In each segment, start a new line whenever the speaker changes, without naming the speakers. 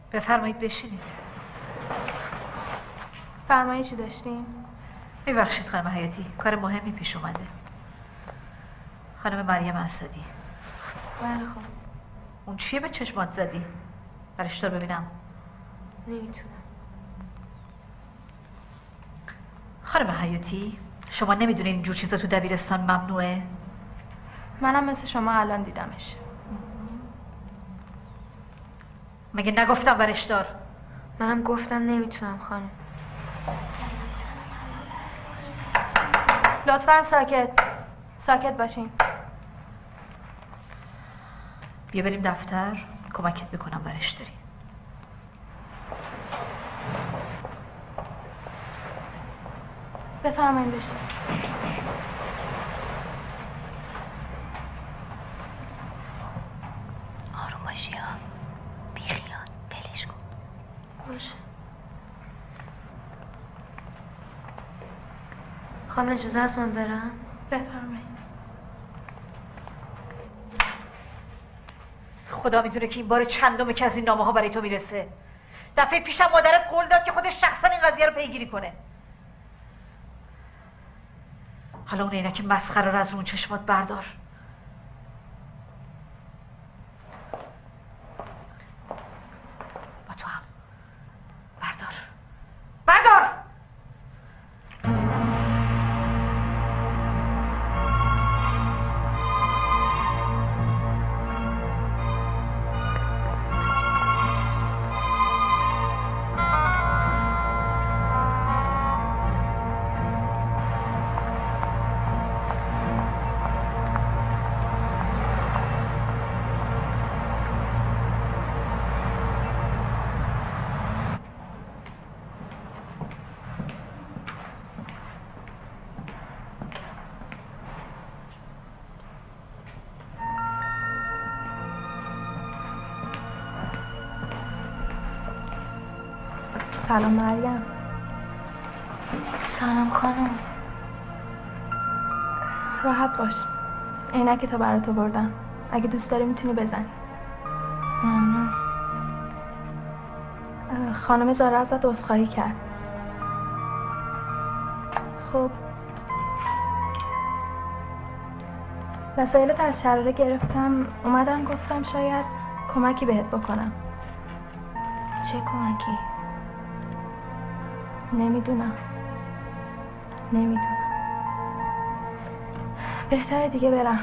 بفرمایید بشینید.
فرمایشی داشتین؟
میبخشید خانم حیاتی، کار مهمی پیش اومده. خانم مریم اسدی.
بله خب.
اون چیه به چشمات زدی؟ برش دار ببینم.
نمیتونم.
خانم حیاتی، شما نمیدونین اینجور چیزا تو دبیرستان ممنوعه؟
منم مثل شما الان دیدمش.
مگه نگفتم برش دار؟
منم گفتم نمیتونم خانم. لطفاً ساکت باشین.
بیا بریم دفتر، کمکت میکنم برش داری.
بفرمایید بشین.
آروم باشی ها، بیخیال، پلش کن.
باشه. خانم اجازه هست من برم؟ بفرمایید.
خدا میدونه که این بار چندمه که از این نامه ها برای تو میرسه. دفعه پیشم مادرت قول داد که خودش شخصا این قضیه رو پیگیری کنه. حالا اون عینک مسخره رو از رون چشمات بردار. با تو هم بردار.
سلام مریم.
سلام خانم.
راحت باش. عینکتو برات آوردم. اگه دوست داری میتونی بزنی.
ممنون.
خانم زاره ازت عذرخواهی کرد. خب وسایلت از شراره گرفتم، اومدم گفتم شاید کمکی بهت بکنم.
چه کمکی؟
نمیدونم. بهتره دیگه برم.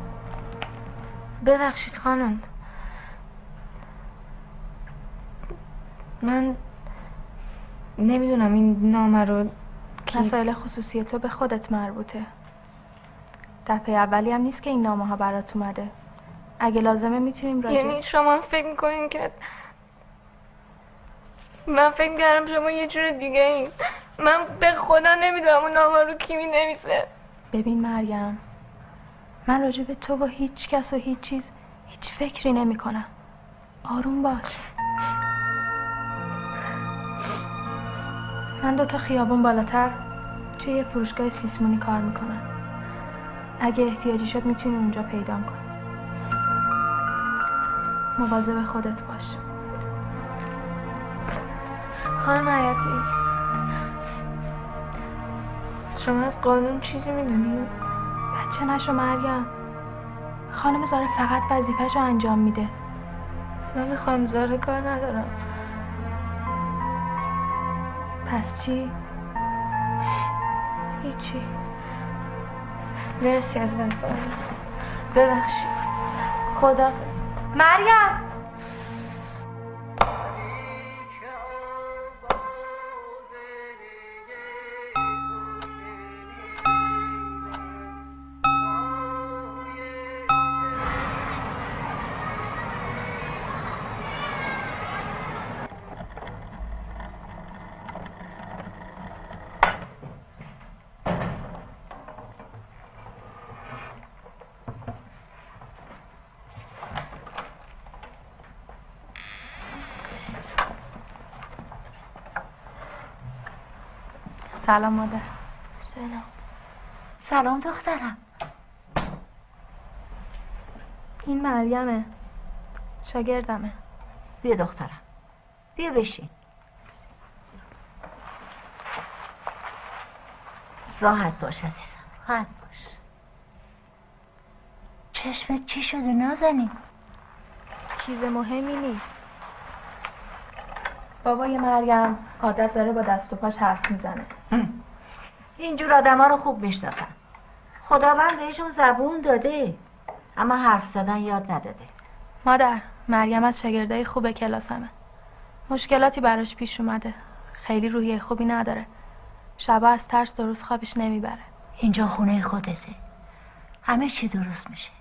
ببخشید خانم، من نمیدونم این نامه رو
مسائل خصوصی تو به خودت مربوطه. دفعه اولی هم نیست که این نامه ها برات اومده. اگه لازمه میتونیم
یعنی شما فکر میکنین که من فکر کردم شما یه جور دیگه این. من به خدا نمیدونم اون نامه رو کی مینویسه.
ببین مریم، من راجع به تو و هیچ کس و هیچ چیز هیچ فکری نمی کنم. آروم باش. من 2 خیابون بالاتر توی یه فروشگاه سیسمونی کار میکنم. اگه احتیاجی شد میتونی اونجا پیدام کنی. مواظب خودت باش.
خانم حیاتی، شما از قانون چیزی میدونی؟
بچه نشو مریم. خانم زاره فقط وظیفه‌شو انجام میده.
من به خانم زاره کار ندارم.
پس چی؟
هیچی. مرسی از من فهمید. ببخشید. خدا
مریم. سلام مادر.
سلام دخترم.
این مریمه، شاگردمه.
بیا دخترم. بیا بشین. راحت باش عزیزم، راحت باش. چشمت چی شده نازنین؟
چیز مهمی نیست. بابای مریم عادت داره با دست و پاش حرف میزنه.
اینجور آدم ها رو خوب میشناسن. خداوند بهشون زبون داده اما حرف زدن یاد نداده.
مادر، مریم از شاگردای خوب کلاسمه. مشکلاتی براش پیش اومده. خیلی روحیه خوبی نداره. شبا از ترس درست خوابش نمیبره.
اینجا خونه خودته، همه چی درست میشه.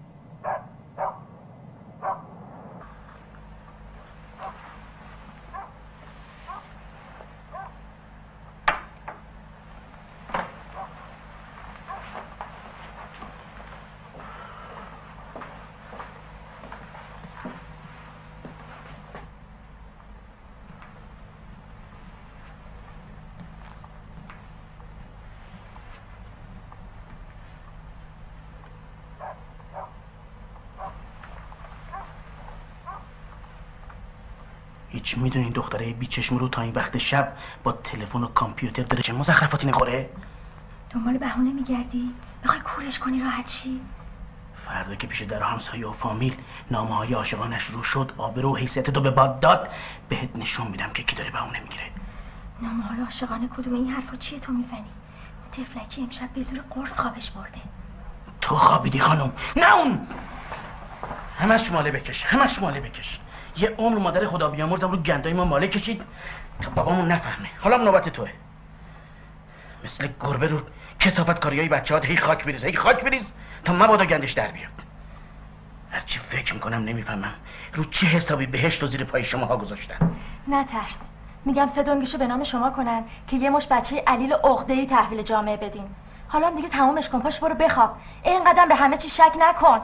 هیچ میدونی دختره بیچشم رو تا این وقت شب با تلفن و کامپیوتر داره چه مزخرفاتی میخوره؟
دنبال بهونه میگردی؟ میخوای کورش کنی راحت شی؟
فردا که پیش در همسایه و فامیل نامه های عاشقانش رو شد، آبرو و حیثیت تو به باد داد، بهت نشون میدم که کی داره بهونه میگیره.
نامه های عاشقانه کدوم؟ این حرفا چیه تو میزنی؟ تفلکی امشب به زور قرص خوابش برده.
تو خوابیدی خانم، نه اون. همش ماله بکش، همش ماله بکش. یه عمر مادر خدا بیامرزم رو گندای ما ماله کشید تا بابامون نفهمه. حالا نوبت توه. مثل گربه رو کثافت کاریای بچه‌هات هی خاک بریز، هی خاک بریز تا مبادا گندش در بیاد. هرچی فکر میکنم نمیفهمم رو چه حسابی بهشت و زیر پای شماها گذاشتن.
نترس، میگم سه دنگشو به نام شما کنن که یه مش بچه علیل عقده‌ای تحویل جامعه بدین. حالا هم دیگه تمامش کن، پاش برو بخواب. اینقدر به همه چی شک نکن.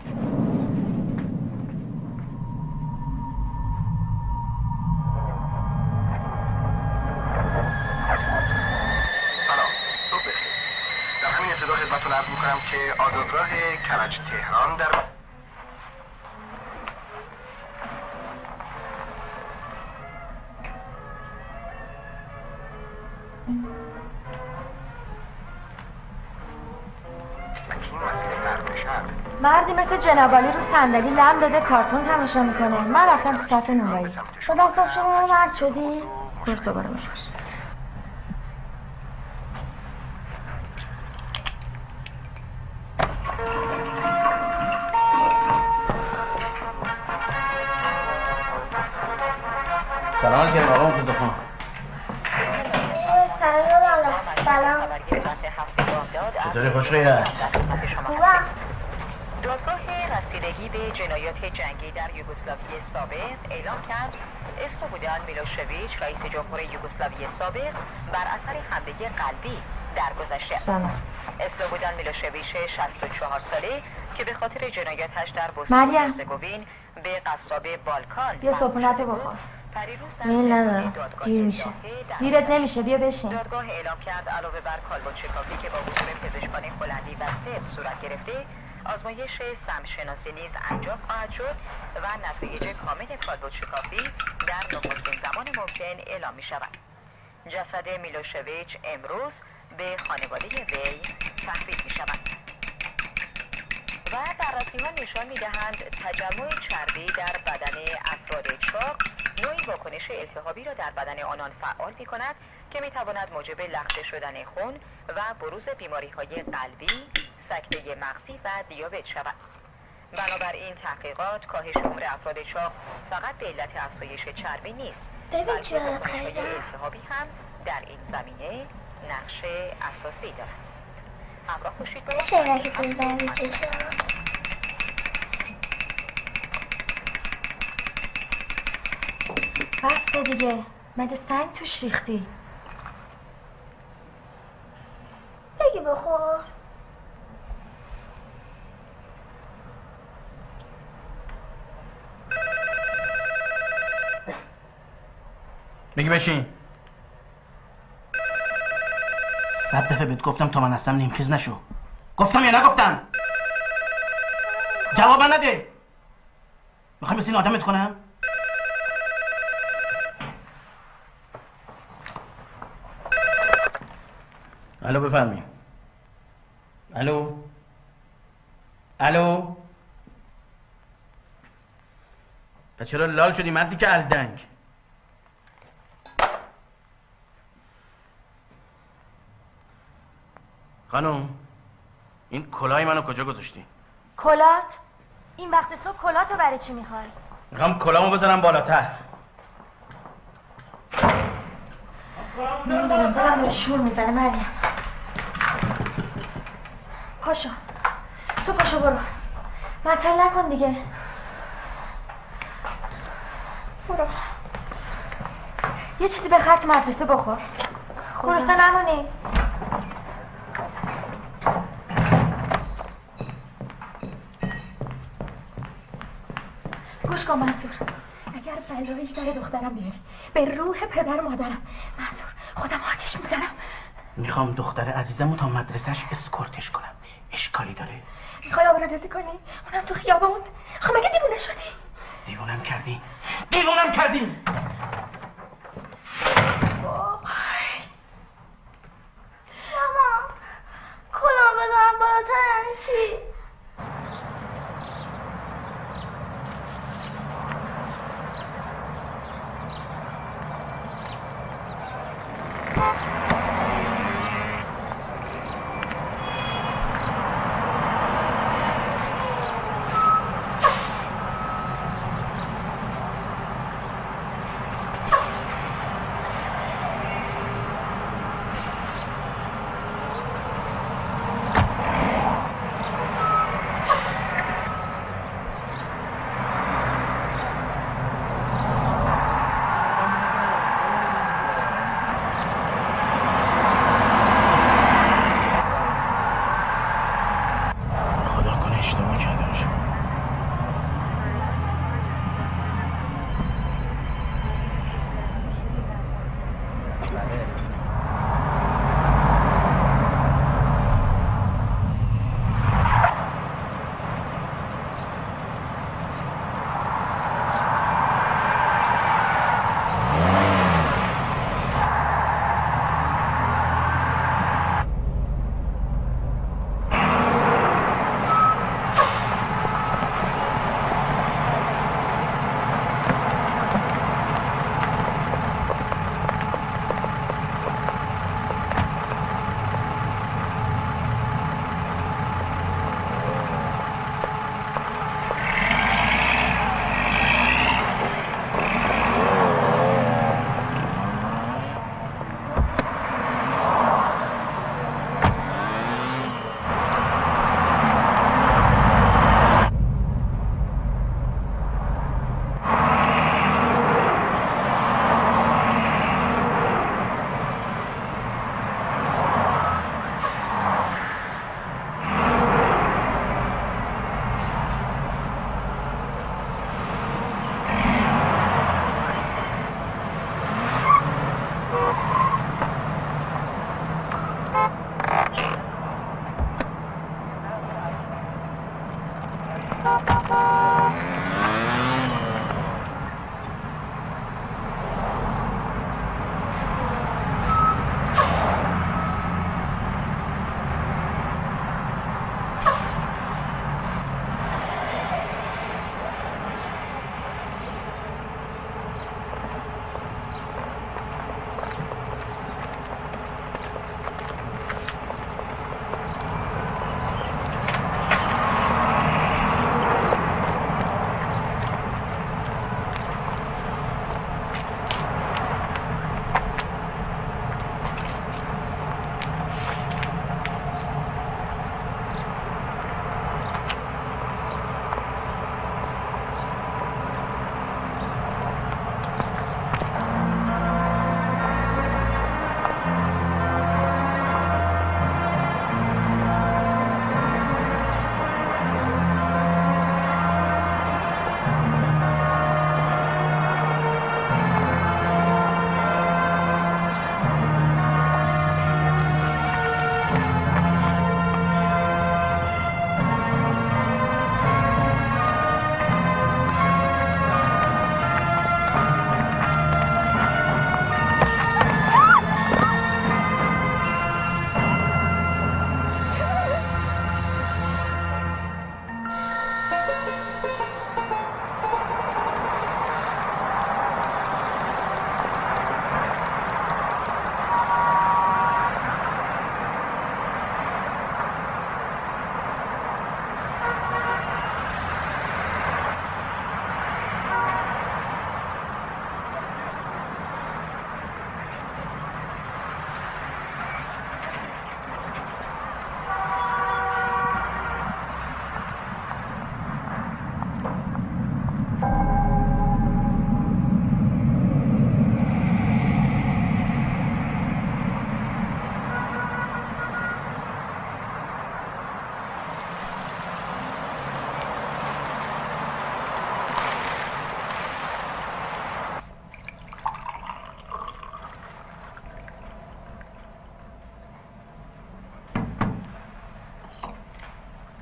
خدمتتون عرض میکنم که آزادراه کرج تهران در
مردی مثل جنابالی رو صندلی لم داده کارتون تماشا میکنه. من رفتم تو صف نونوایی. بازم صبح شما مرد شدی؟ برو دوباره بخوش.
سلام علیکم آقا مرتضی خان.
سلام.
چطوری خوش غیرت؟
خوبم.
دادگاه رسیدگی به جنایات جنگی در یوگسلاوی سابق اعلام کرد اسلوبودان میلوشویچ رئیس جمهور یوگسلاوی سابق بر اثر حمله قلبی درگذشته است. اسلوبودان میلوشویچ 64 ساله که به خاطر جنایاتش در بوسنی و هرزگوین به قصاب بالکان
بیا صبحونت رو بخور. میل ندارم، دیر میشه. دیرت نمیشه، بیا بشین.
دادگاه اعلام کرد علاوه بر کالبدشکافی که با حضور پزشکان هلندی و سرب صورت گرفته، آزمایش سمشناسی نیز انجام خواهد شد و نتایج کامل کالبدشکافی در نخستین زمان ممکن اعلام می شود. جسد میلوشویچ امروز به خانواده وی تحویل می شود. و بررسی‌ها نشان می‌دهند تجمع چربی در بدن افراد چاق نوعی واکنش التهابی را در بدن آنان فعال می‌کند که می‌تواند موجب لخته شدن خون و بروز بیماری‌های قلبی، سکته مغزی و دیابت شود. بنابراین تحقیقات کاهش عمر افراد چاق فقط به علت افزایش چربی نیست،
ببین چی برات
واکنش‌های
خریدم.
التهابی هم در این زمینه نقش اساسی دارد. همراه باشید با
شیرکی تو زنی چشم. بسته دیگه، مگه سنگ توش ریختی؟ بگی بخور.
بگی بشین. 100 دفعه بهت گفتم تا من هستم نیمخیز نشو. گفتم یا نگفتم؟ جواب نده. میخوای مثل این آدمت کنم؟ الو بفرمایید. الو پس چرا لال شدی مردی که الدنگ؟ خانم این کلاه منو کجا گذاشتی؟
کلات؟ این وقت صبح کلاتو برای چی میخوای؟
میخوام کلاهمو بزنم بالاتر.
نمیدونم دلم داره شور میزنه. مریم پاشو، تو پاشو برو، معطل نکن دیگه. برو یه چیزی بخر تو مدرسه بخور. خورسته نمونی. گوش کن منصور، اگر بلایی سر دخترم بیاری به روح پدر و مادرم، منصور خودم آتیش میزنم.
میخوام دختر عزیزمو تا مدرسهش اسکورتش کنم. اشکالی داره؟
میخوای آبروریزی کنی؟ اونم تو خیابون؟ خب مگه دیوونه شدی؟
دیوونم کردی.
ماما کلام بذارم بالاتر یعنی چی؟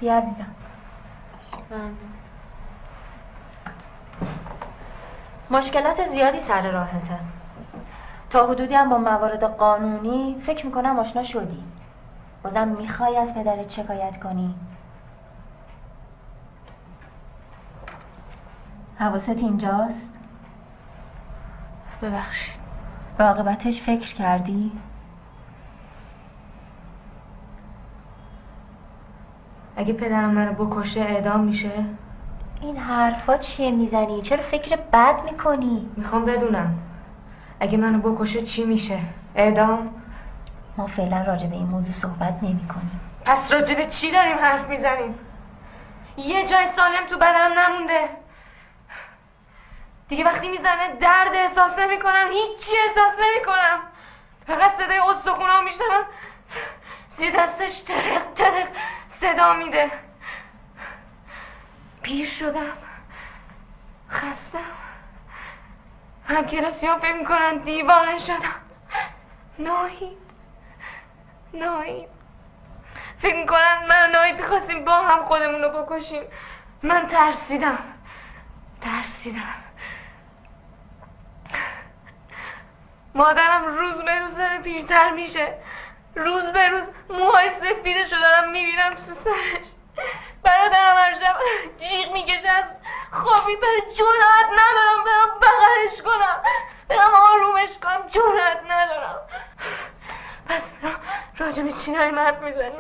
بیا عزیزم. مشکلات زیادی سر راهته. تا حدودی هم با موارد قانونی فکر میکنم آشنا شدی. بازم میخوای از پدرت شکایت کنی؟ حواست اینجاست؟
ببخشید.
به عاقبتش فکر کردی؟
اگه پدرم منو بکشه اعدام میشه؟
این حرفا چیه میزنی؟ چرا فکر بد میکنی؟
میخوام بدونم اگه منو بکشه چی میشه؟ اعدام؟
ما فعلا راجع به این موضوع صحبت نمی کنیم.
پس راجع به چی داریم حرف میزنیم؟ یه جای سالم تو بدنم نمونده. دیگه وقتی میزنه درد احساس نمی کنم، هیچی احساس نمی کنم. فقط صدای استخونام میشنوم، زیر دستش ترق ترق صدا میده. پیر شدم، خستم، هم کلاسی ها فکر میکنن دیوانه شدم. ناهید فکر میکنن من و ناهید میخواستیم با هم خودمون رو بکشیم. من ترسیدم. مادرم روز به روز داره پیرتر میشه. روز به روز موهای سفیدشو دارم میبینم تو سرش. برادرم هر شب جیغ میکشه از خواب میپره. جرأت ندارم برم بغلش کنم، برم آرومش کنم. جرأت ندارم. پس راجع به چی داریم حرف میزنیم؟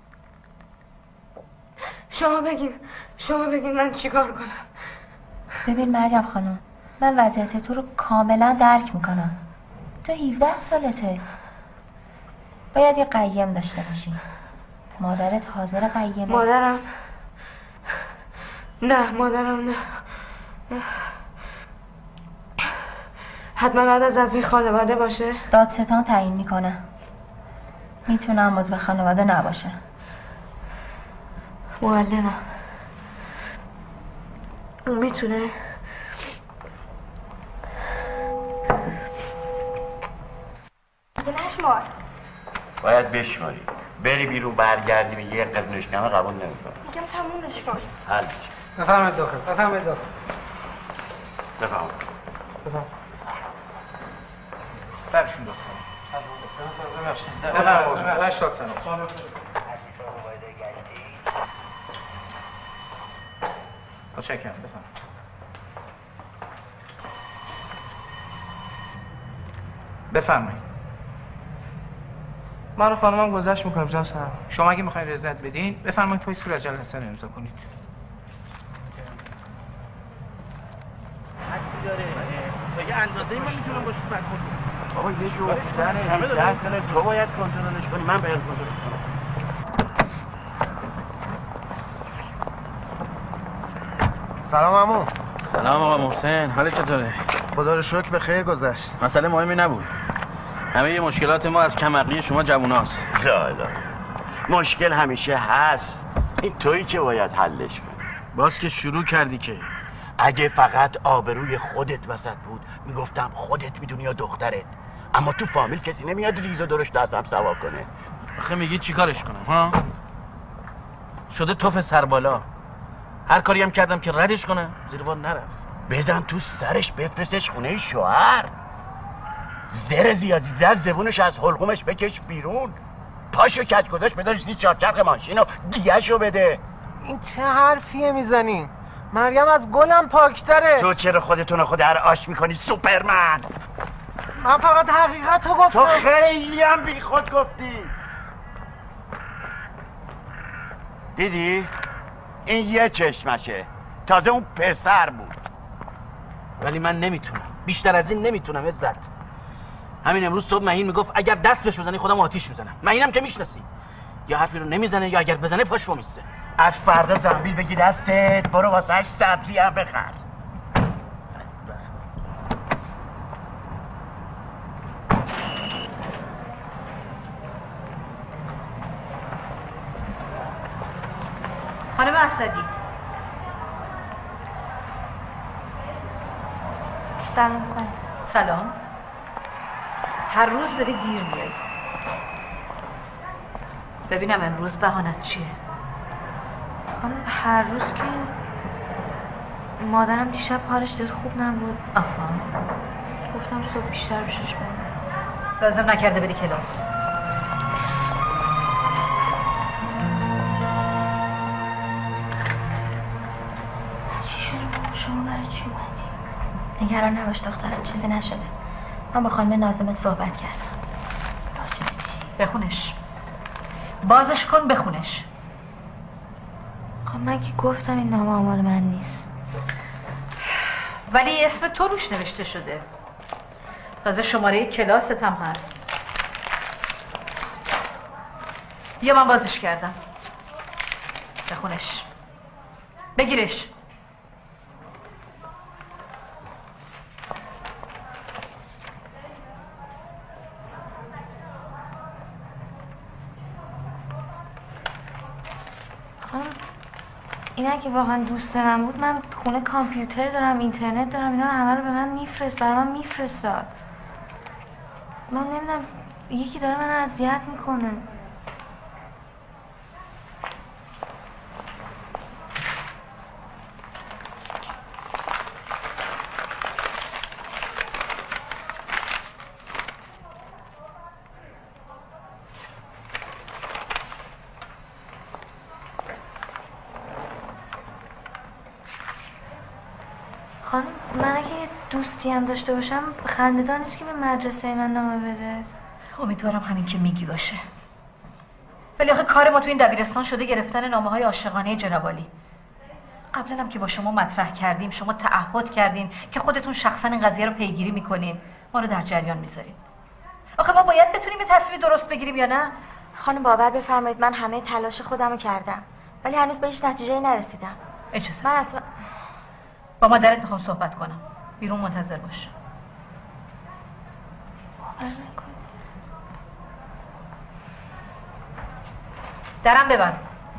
شما بگین من چی کار کنم؟
ببین مریم خانم، من وضعیت تو رو کاملا درک میکنم. تو 17 سالته، باید یه قیم داشته باشی. مادرت حاضر قیمه؟
مادرم نه. حتما بعد از این خانواده باشه.
دادستان تعیین میکنه. میتونم عضو خانواده نباشه.
معلمم اون میتونه؟
نشمار.
باید بشماری. بری بیرون برگردی به یه قرنشکنه قبول نمیکنم.
میگم تمومش کن.
حل.
بفرمایید داخل. بفرمایید.
برشون داد سنم. متشکرم. بفرمایید. من رو خانمم گذشت میکنم جان سر. شما اگه میخواین رضایت بدین بفرمایید توی صورت جلسه رو امضا کنید. حدی داره. تا یه اندازه‌ای من میتونم باش برخورد کنم.
بابا یه جفتنه 10 سال تو باید کنترلش کنی، من باید کنترلش کنم.
سلام عمو.
سلام آقا محسن، حالت چطوره؟
خدا رو شکر به خیر گذشت.
مسئله مهمی نبود. همه مشکلات ما از کم عقلی شما جووناست.
لا مشکل همیشه هست، این تویی که باید حلش کنی.
باز که شروع کردی که
اگه فقط آبروی خودت وسط بود میگفتم خودت میدونی یا دخترت، اما تو فامیل کسی نمیاد ریز و درشت از هم سوا کنه.
آخه میگی چی کارش کنم ها؟ شده توف سربالا. هر کاری هم کردم که ردش کنم زیر بار نرفت.
بزن تو سرش بفرستش خونه شوهر. زر زیادی زد زبونش از حلقومش بکش بیرون. پاشو کج گذاشت بذارش زیر چارچرخ ماشین و دیگه‌شو بده.
این چه حرفیه میزنی؟ مریم از گلم پاکتره.
تو چرا خودتونو خود هر آش میکنی سوپرمن؟
من فقط حقیقت رو گفتم.
تو خیلی هم بی خود گفتی. دیدی؟ این یه چشمشه، تازه اون پسر بود.
ولی من نمیتونم، بیشتر از این نمیتونم. عزت همین امروز صبح مهین میگفت اگر دست بهش بزنی خودم آتیش میزنم. مهینم که میشناسی، یا حرفی رو نمیزنه یا اگر بزنه پاش میسته.
از فردا زنبیل بگی دستت، برو واسهش سبزی هم بخر.
خانم اسدی.
سلام خانم.
سلام. هر روز داری دیر میای. ببینم امروز بهانت چیه؟
خانم هر روز که مادرم دیشب حالش زیاد خوب نبود. گفتم صبح بیشتر بشش برم.
لازم نکرده بری کلاس.
چی شده؟ شما برای چی اومدی؟
نگران نباش دخترم، چیزی نشده. من با خانم ناظمت صحبت کردم.
بخونش. بازش کن بخونش.
خب من که گفتم این نامه مال من نیست.
ولی اسم تو روش نوشته شده. تازه شماره کلاست هم هست. بیا من بازش کردم. بخونش. بگیرش.
خانم این اگه واقعا دوست من بود، من خونه کامپیوتر دارم، اینترنت دارم، اینا رو همه رو به من برای من میفرستاد. من نمیدونم یکی داره من اذیت میکنه. خانم من اگه دوستی هم داشته باشم خنده‌دار نیست که به مدرسه من نامه بده.
امیدوارم همین که میگی باشه. ولی آخه کار ما تو این دبیرستان شده گرفتن نامه‌های عاشقانه جناب عالی. قبلا هم که با شما مطرح کردیم شما تعهد کردین که خودتون شخصا این قضیه رو پیگیری میکنین، ما رو در جریان میذارین. آخه ما باید بتونیم به تصمیم درست بگیریم یا نه؟
خانم باور بفرمایید من همه تلاش خودم رو کردم ولی هنوز به هیچ نتیجه‌ای نرسیدم.
اجازه.
من اصلا
با مادرت میخوام صحبت کنم. بیرون منتظر باش. درم ببند.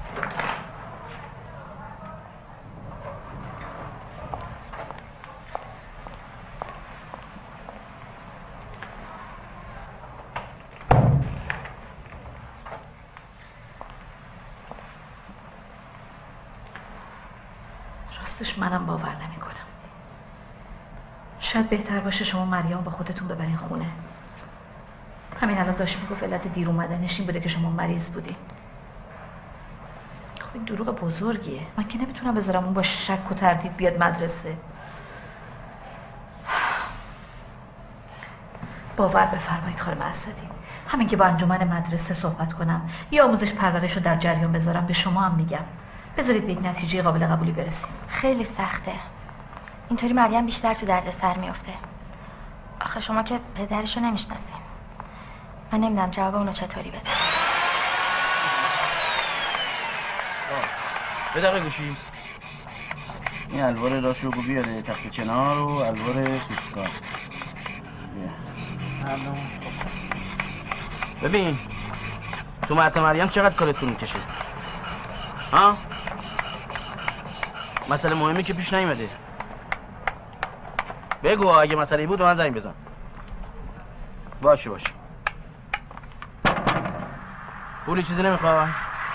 راستش منم باور نمی کنم. شاید بهتر باشه شما مریم با خودتون ببرین خونه. همین الان داشت میگفت علت دیر اومدنش این بوده که شما مریض بودین. خب این دروغ بزرگیه. من که نمیتونم بذارم اون با شک و تردید بیاد مدرسه. باور بفرمایید خانم اسدی، همین که با انجمن مدرسه صحبت کنم یا آموزش پرورش رو در جریان بذارم به شما هم میگم بذارید به یک نتیجه قابل قبولی برسیم.
خیلی سخته. اینطوری مریم بیشتر تو درد سر میفته. آخه شما که پدرشو نمیشناسین. من نمیدونم جواب اونو چطوری بده.
به دقیقه گوشی این الوار راشو گو بیاره تخت چنار و الوار کوچکار. ببین تو مرسى مریم چقدر کارت طول میکشه؟ ها؟ مسئله مهمی که پیش نیومده. بگو اگه مسئله بود به من زنگ بزن. باشه پولی چیزی نمیخوای؟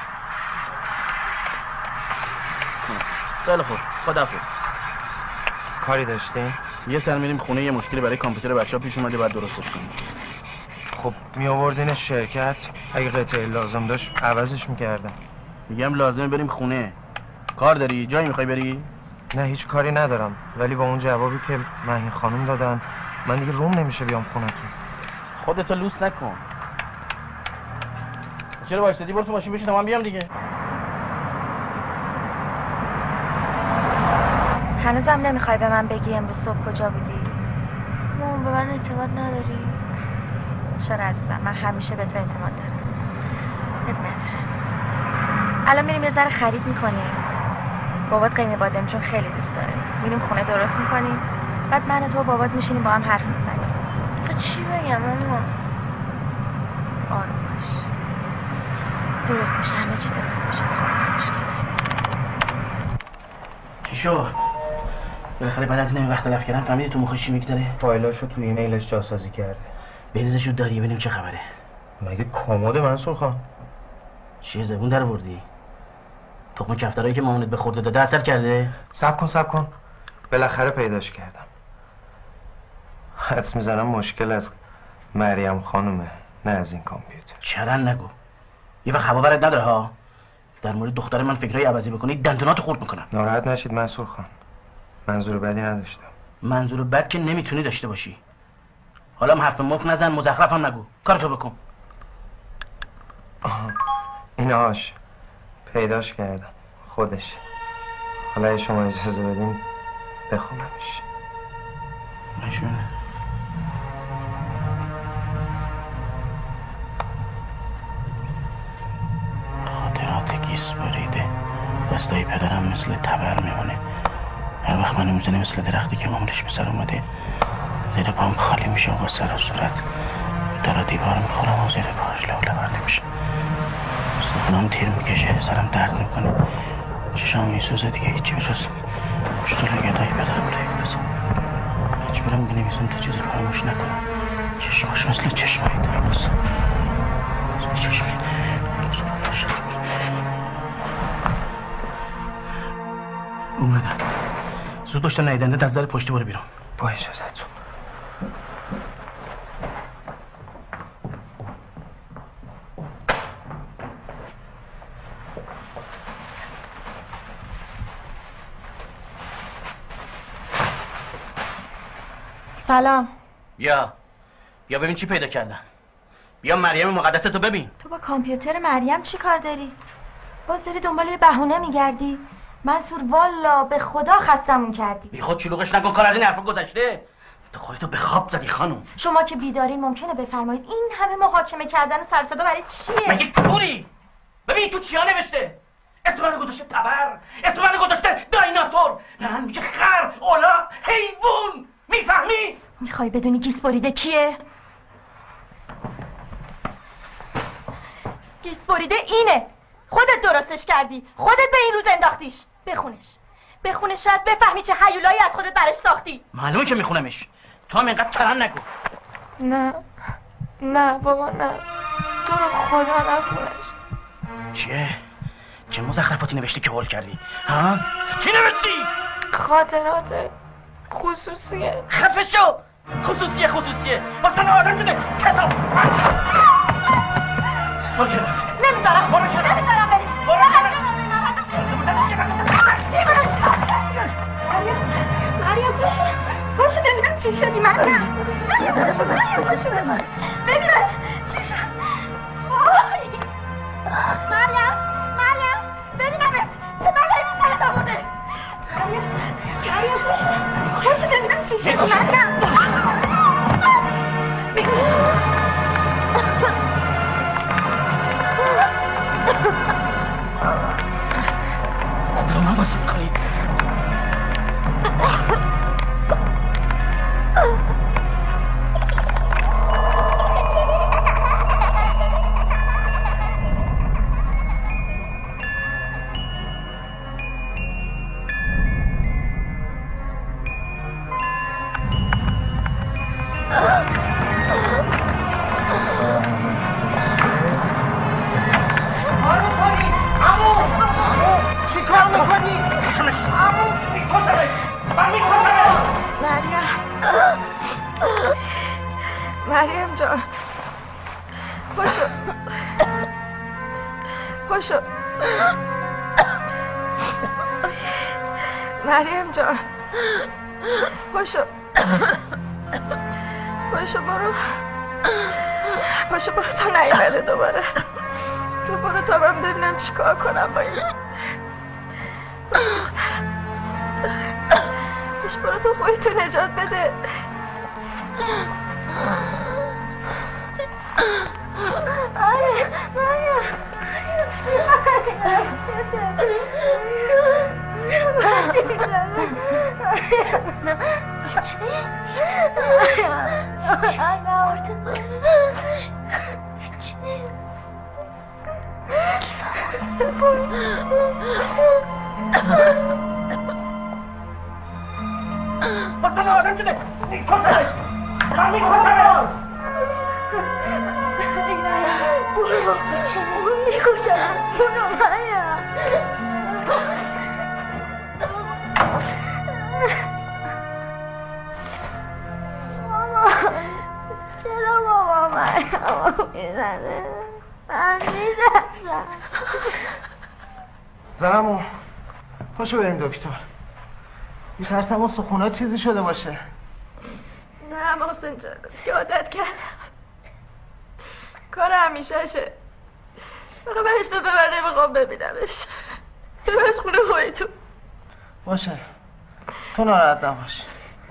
خیلی خوب خداحافظ.
کاری داشتین؟
یه سر میریم خونه، یه مشکلی برای کامپیوتر بچه‌ها پیش اومده بعد درستش کنیم.
خب می آوردین شرکت، اگه قطعه لازم داشت عوضش میکردم.
میگم لازمه بریم خونه. کار داری؟ جایی میخوای بری؟
نه هیچ کاری ندارم ولی با اون جوابی که مهین خانم دادن من دیگه روم نمیشه بیام خونتون.
خودتو لوس نکن. چرا وایسادی؟ برو تو ماشین بشین تا من بیام دیگه.
هنوزم نمیخوای به من بگی امروز صبح کجا بودی؟
مامان به من اعتماد نداری؟
چرا عزیزم من همیشه به تو اعتماد دارم. اب نداره. الان میریم یه ذره خرید میکنیم. بابات قیمه بادمجون خیلی دوست داره. میریم خونه درست میکنیم. بعد من و تو و بابات میشینیم با هم حرف میزنیم.
تو چی بگم مامان؟
آروم باش. درست میشه، همه چی درست میشه.
چی شد؟ بالاخره بعد از این وقت تلف کردن فهمیدی تو مخش چی میگذره؟
فایلاشو تو ایمیلش جاسازی کرده.
بریزشو داری ببینیم چه خبره.
مگه کمد منصور خان؟
چیه زبون در بردی؟ تخم کفترایی که مامانت به خورده داده اثر کرده؟
صبر کن بالاخره پیداش کردم. حدس میزنم مشکل از مریم خانومه، نه از این کامپیوتر.
چرا نگو، یه وقت هوا برد نداره ها. در مورد دختر من فکرای عوضی بکنی دندوناتو خورد میکنم.
ناراحت نشید منصور خان، منظور بدی نداشتم.
منظور بد که نمیتونی داشته باشی. حالا هم حرف مفت نزن، مزخرف هم نگو، کارتو بکن.
اینهاش پیداش کردم، خودش. حالا شما اجازه بدین بخونمش.
نشونه خاطرات گیس بریده، دستای پدرم مثل تبر میمونه. هر وقت منو میزنه مثل درختی که عمرش به سر اومده. زیر پام خالی میشه و با سر و صورت در دیوار میخورم و زیر پاش لوله برده میشه. استخونم تیر میکشه، سرم درد میکنه، چشام میسوزه، دیگه هیچی بجز پشت لگدای پدرم نمی‌بینم. مجبورم بنویسم تا چیزی فراموش نکنم. چشماش مثل چشمای درباز، چشمای اومدم. زود باشتن نیدنده از در پشتی برو بیرون.
با اجازتون.
سلام.
بیا ببین چی پیدا کردم. بیا مریم مقدسه تو ببین.
تو با کامپیوتر مریم چی کار داری؟ باز داری دنبال یه بهونه میگردی؟ منصور والا به خدا خستمون کردی.
بی خود شلوغش نکن، کار از این حرفا گذشته. تو خودتو به خواب زدی خانم.
شما که بیدارین ممکنه بفرمایید این همه محاکمه کردن و سر صدا برای چیه؟
مگه کوری؟ ببین تو چیا نوشته؟ اسم من گذاشته تبر، اسم من گذاشته دایناسور، من میگه خر، اولاغ، حیوان. میفهمی؟
میخوای بدونی گیس بریده کیه؟ گیس بریده اینه. خودت درستش کردی، خودت به این روز انداختیش. بخونش شاید بفهمی چه هیولایی از خودت برش ساختی.
معلومه که میخونمش. تو هم اینقدر ترن نگو.
نه بابا نه، تو رو خدا نخونش.
چه مزخرفاتی نوشتی که هول کردی؟ ها؟ چی نوشتی؟
خاطرات خصوصیه.
خفه شو. خصوصیه باز من آدم شده کساب.
نمیذارم بری. مریم باشو ببینم چی شدی. مریم باشو ببینم چی شد. مریم ببینمت چه بلایی به سرت آورده. مریم باشو ببینم چی شدی. مریم
من بازی میکنی.
مریم جان پاشو مریم جان پاشو برو تا نیمده دوباره. تو برو تا من ببینم چی کار کنم با این. باش برو تو خودتو نجات بده.
باز من آدم شده میکشمش. برو میکشم. برو مریم.
چرا بابا مریم میزنه؟ من میزنم.
زنمو پاشو بریم دکتر. میترسم اون سخونا چیزی شده باشه.
نه محسن جان که عادت کردم، کار همیشهشه. فقط برشتو ببر نمیخوام ببینمش. ببرش خونه خودتون.
باشه تو ناراحت نباش.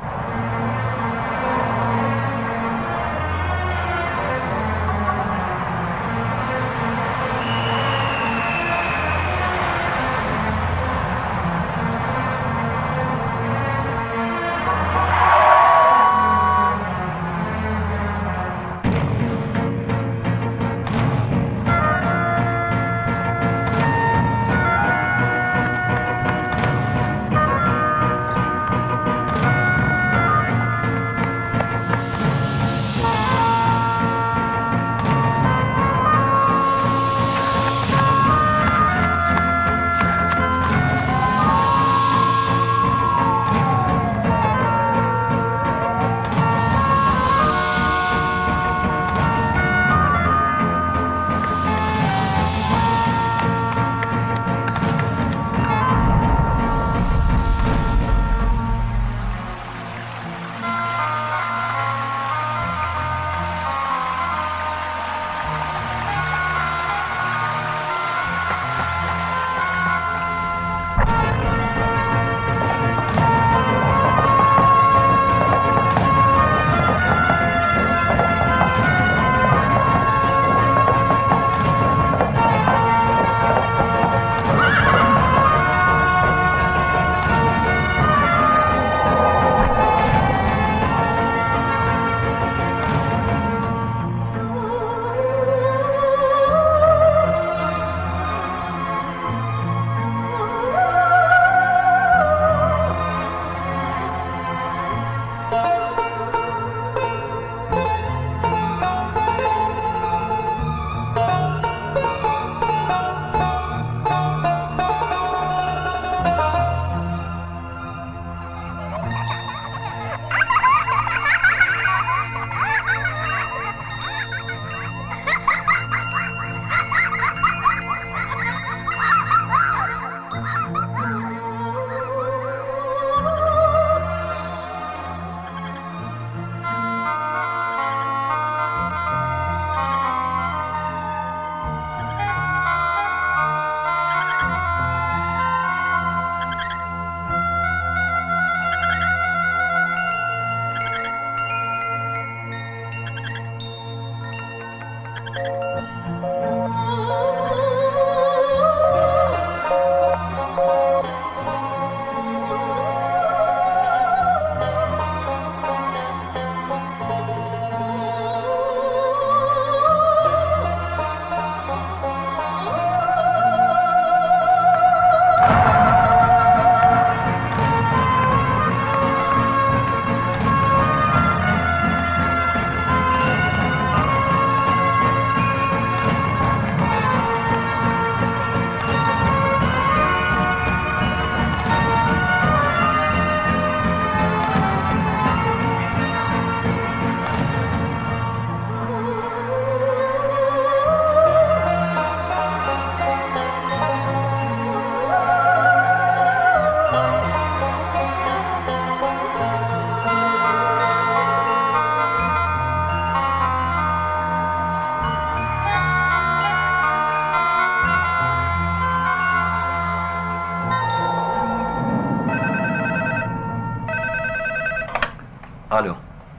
الو.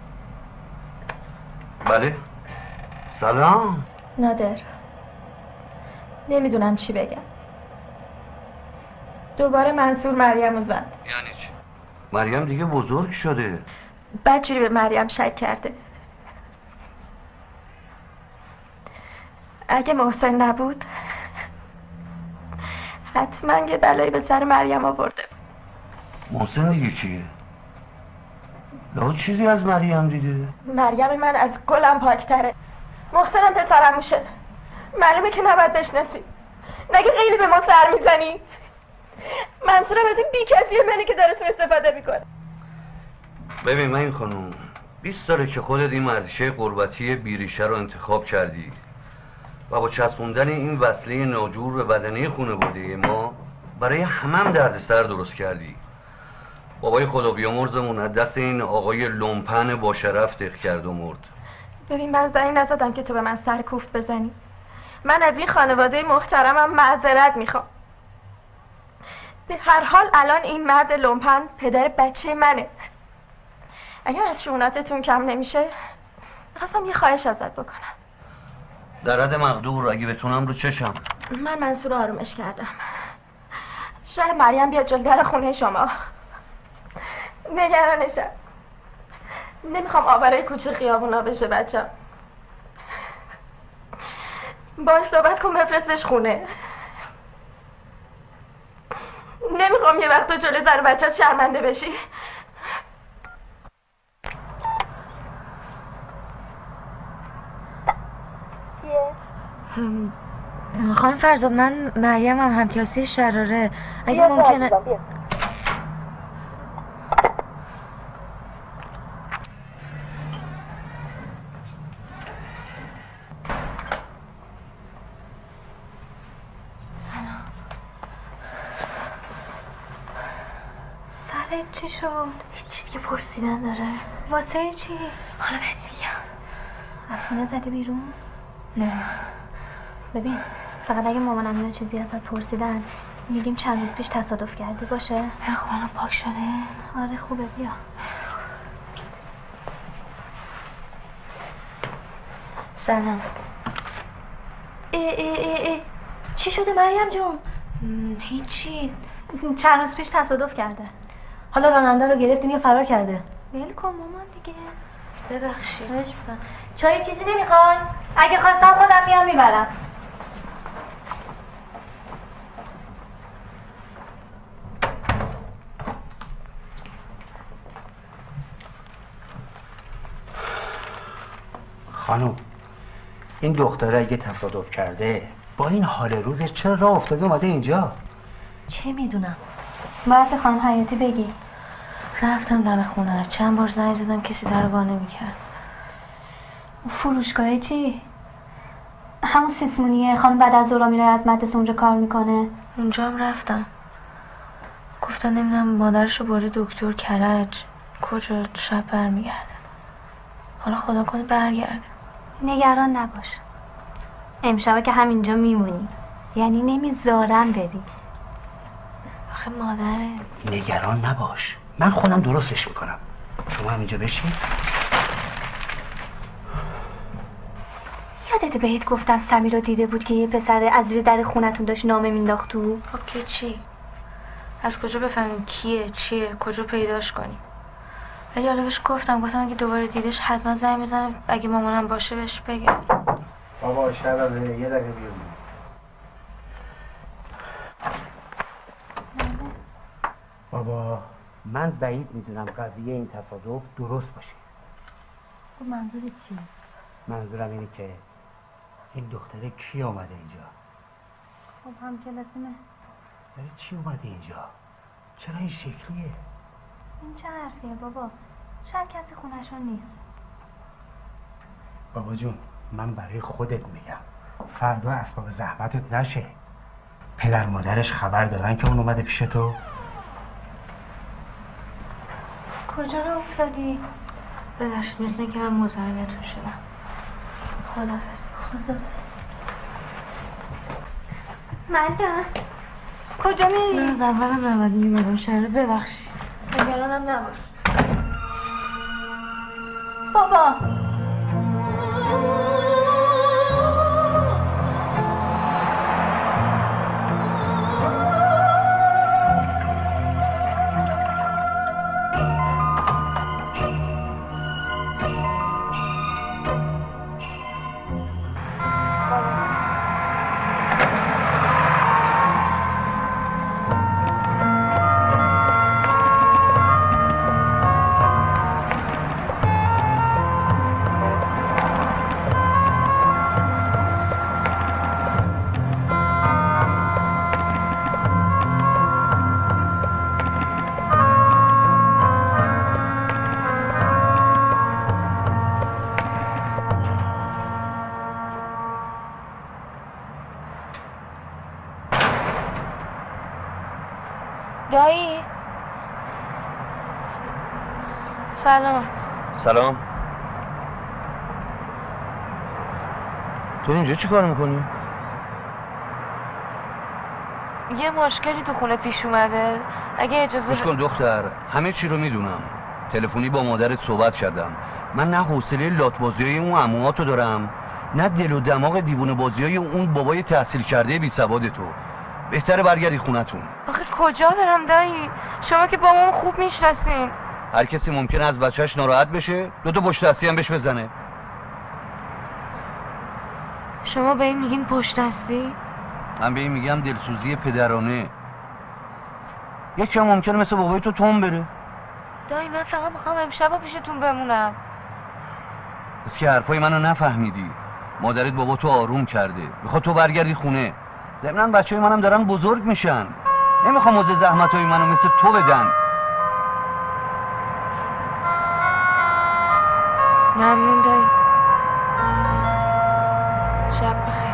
بله. سلام.
نادر، نمیدونم چی بگم. دوباره منصور مریم رو زد.
یعنی چی؟ مریم دیگه بزرگ شده.
بچه‌ای به مریم شک کرده. اگه محسن نبود حتما یه بلایی به سر مریم آورده.
محسن دیگه کیه؟ لو چیزی از مریم دیده؟
مریم من از گلم پاکتره. محسنم پسرموشه. معلومه که نباید بشناسی. نگه خیلی به ما سر میزنی. منظورم از این بیکسی منی که داره تو استفاده میکنه.
ببین من این خانم 20 ساله که خودت این مردشه قربتی بیریشه رو انتخاب کردی و با چسبوندن این وصله ناجور به بدنه خانواده ما برای همم دردسر درست کردی. بابای خدا بیامرزمون از دست این آقای لومپن با شرف دق کرد و مرد.
ببین من زنی نزدم که تو به من سر کوفت بزنی. من از این خانواده محترمم معذرت میخوام. به هر حال الان این مرد لومپن پدر بچه منه. اگر از شوناتتون کم نمیشه میخواستم یه خواهش ازت بکنم.
در حد مقدور اگه بتونم رو چشم.
من منصور آرومش کردم. شاید مریم بیاد جلوی در خونه شما. نگرانشم. نمیخوام آواره کوچه خیابونا بشه بچه‌م. باش صحبت کن بفرستش خونه. نمیخوام یه وقت تو جلوی زن بچه‌ت شرمنده بشی.
خانم فرزاد من مریم هم همکلاسی شراره. اگه ممکنه چی شد؟
هیچی دیگه پرسیدن داره.
واسه چی؟
حالا بهت میگم. از خونه زده بیرون؟
نه.
ببین فقط اگه مامانم اینا چیزی ازت پرسیدن میگیم چند روز پیش تصادف کردی باشه؟
خب الان پاک شده؟
آره خوبه بیا.
سلام.
ای چی شده مریم جون؟
هیچی.
چند روز پیش تصادف کرده. حالا راننده رو گرفتیم یا فرار کرده. ول کن مامان دیگه.
ببخشید.
چای چیزی نمیخوای؟ اگه خواستم خودم میام میبرم.
خانم این دختره اگه تصادف کرده با این حال روزش چرا راه افتاده اومده اینجا؟
چه میدونم. باید به خانم حیاتی بگی.
رفتم دم خونه چند بار زنگ زدم کسی در وا نمی‌کرد.
فروشگاه چی؟ همون سیسمونیه خانم بعد از ظهر میره از مدرسه اونجا کار میکنه.
اونجا هم رفتم گفتن نمیدونم مادرشو برده دکتر کرج کجا شب برمیگرده. حالا خدا کنه برگرده.
نگران نباش امشب که همینجا میمونی یعنی نمیذارم بری.
آخه مادره.
نگران نباش من خودم درستش میکنم. شما هم اینجا بشین.
یادت بهت گفتم سمیر رو دیده بود که یه پسر از زیر در خونتون داشت نامه مینداخت تو؟
خب که چی؟ از کجا بفهمیم کیه چیه کجا پیداش کنیم؟ ولی حالا بهش گفتم اگه دوباره دیدش حتما زنگ میزنم اگه مامانم باشه بهش بگم.
بابا شراره یه دقیقه بیار. بابا من بعید میدونم قضیه این تصادف درست باشه.
خب منظورت چیه؟
منظورم اینه که این دختره کی اومده اینجا؟
خب همکلاسیمه.
برای چی اومده اینجا؟ چرا این شکلیه؟
این چه حرفیه بابا؟ شاید کسی خونشون نیست.
بابا جون من برای خودت میگم فردا اسباب زحمتت نشه. پدر مادرش خبر دارن که اون اومده پیش تو؟
کجا رو افتادی؟
ببخشید مثل اینکه من مزاحمتون شدم. خداحافظ.
مریم کجا میری؟
من از اولم نباید میمدم شهر. ببخشید نگرانم نباش.
بابا
سلام.
سلام. تو اینجا چی کار میکنی؟
یه مشکلی تو خونه پیش اومده. اگه اجازه
گوش کن دختر، همه چی رو میدونم. تلفنی با مادرت صحبت کردم. من نه حوصله لات بازیای اون عموهاتو دارم، نه دل و دماغ دیوونه بازیای اون بابای تحصیل کرده بی سواد تو. بهتره برگردی خونتون.
آخه کجا برم دایی؟ شما که با ما خوب میشناسین.
هر کسی ممکنه از بچهش ناراحت بشه، دو پشت دستی هم بهش بزنه.
شما به این میگین پشت دستی؟
من به این میگم دلسوزی پدرانه. یکی هم ممکنه مثل بابای تو تون بره.
دایی من فقط میخوام امشب پیشتون بمونم.
بس که حرفای منو نفهمیدی. مادرت بابا تو آروم کرده، میخواد تو برگردی خونه. ضمناً بچهای منم دارن بزرگ میشن، نمیخوام واسه زحمتای منو مثل تو بدن.
ممنون دایی. شب بخیر.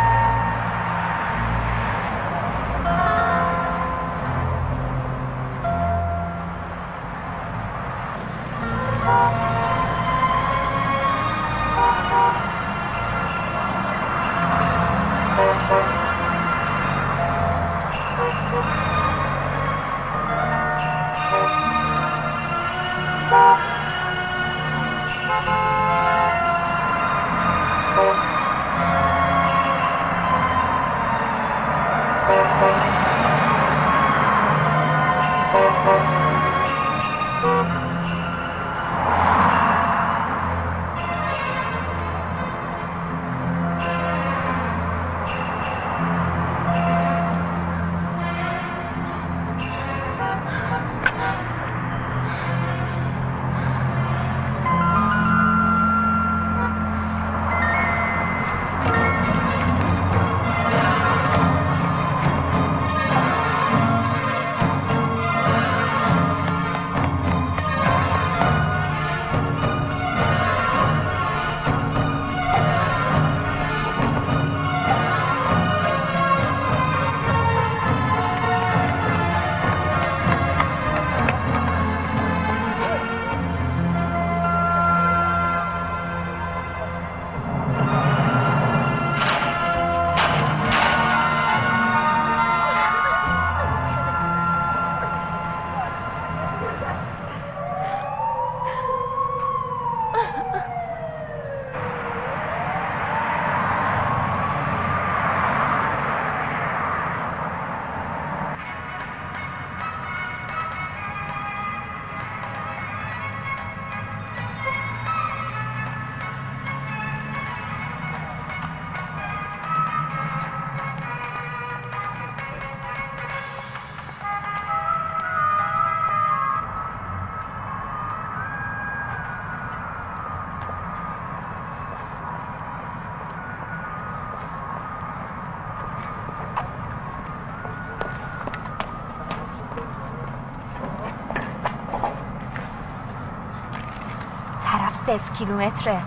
طرف 0 کیلومتره.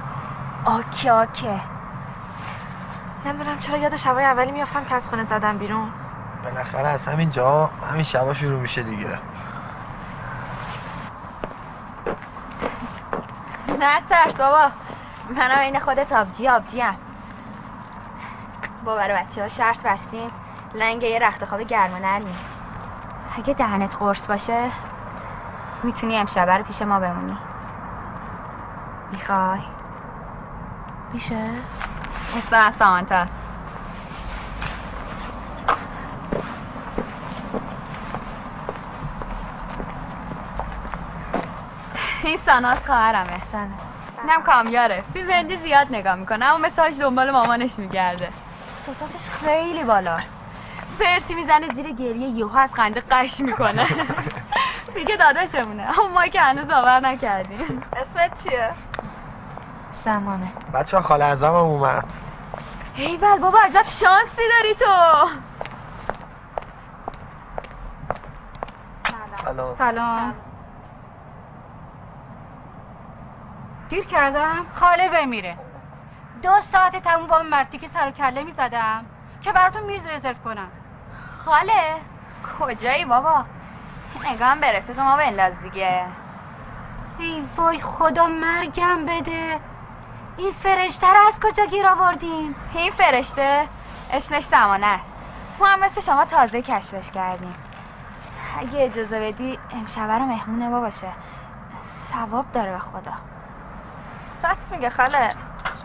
آکه نمیدونم چرا یاد شبای اولی میافتم که از خونه زدم بیرون.
بالاخره از همین جا همین شبا شروع میشه دیگه.
نه ترس بابا، منم این خودت آبجیم. با برای بچه ها شرط بستیم لنگ یه رخت خواب گرم و نرمی. اگه دهنت قرص باشه میتونی امشب رو پیش ما بمونی. میخوای؟
میشه؟
اسم من سامانتا. این ساناز خواهرمه. اینم کامیاره. فیلم هندی زیاد نگاه میکنه اما مثاج دنبال مامانش میگرده. احساساتش خیلی بالاست. فرتی میزنه زیر گریه، یهو از خنده قش میکنه. میگه داداشمونه اما ما که هنوز باور نکردیم. اسمت چیه؟
زمانه.
بچه ها خاله اعظمم اومد.
ایول بابا عجب شانسی داری تو. سلام.
گیر کردم خاله بمیره. 2 ساعت تموم با مردی که سر و کله میزدم که براتون میز رزرو کنم.
خاله کجایی بابا؟ نگام به رفیق ما بنداز دیگه. ای وای خدا مرگم بده. این فرشته رو از کجا گیر آوردیم؟
این فرشته اسمش زمانه است. ما هم مثل شما تازه کشفش کردیم. اگه اجازه بدی امشب رو مهمون ما باشه، ثواب داره به خدا. راست میگه خاله.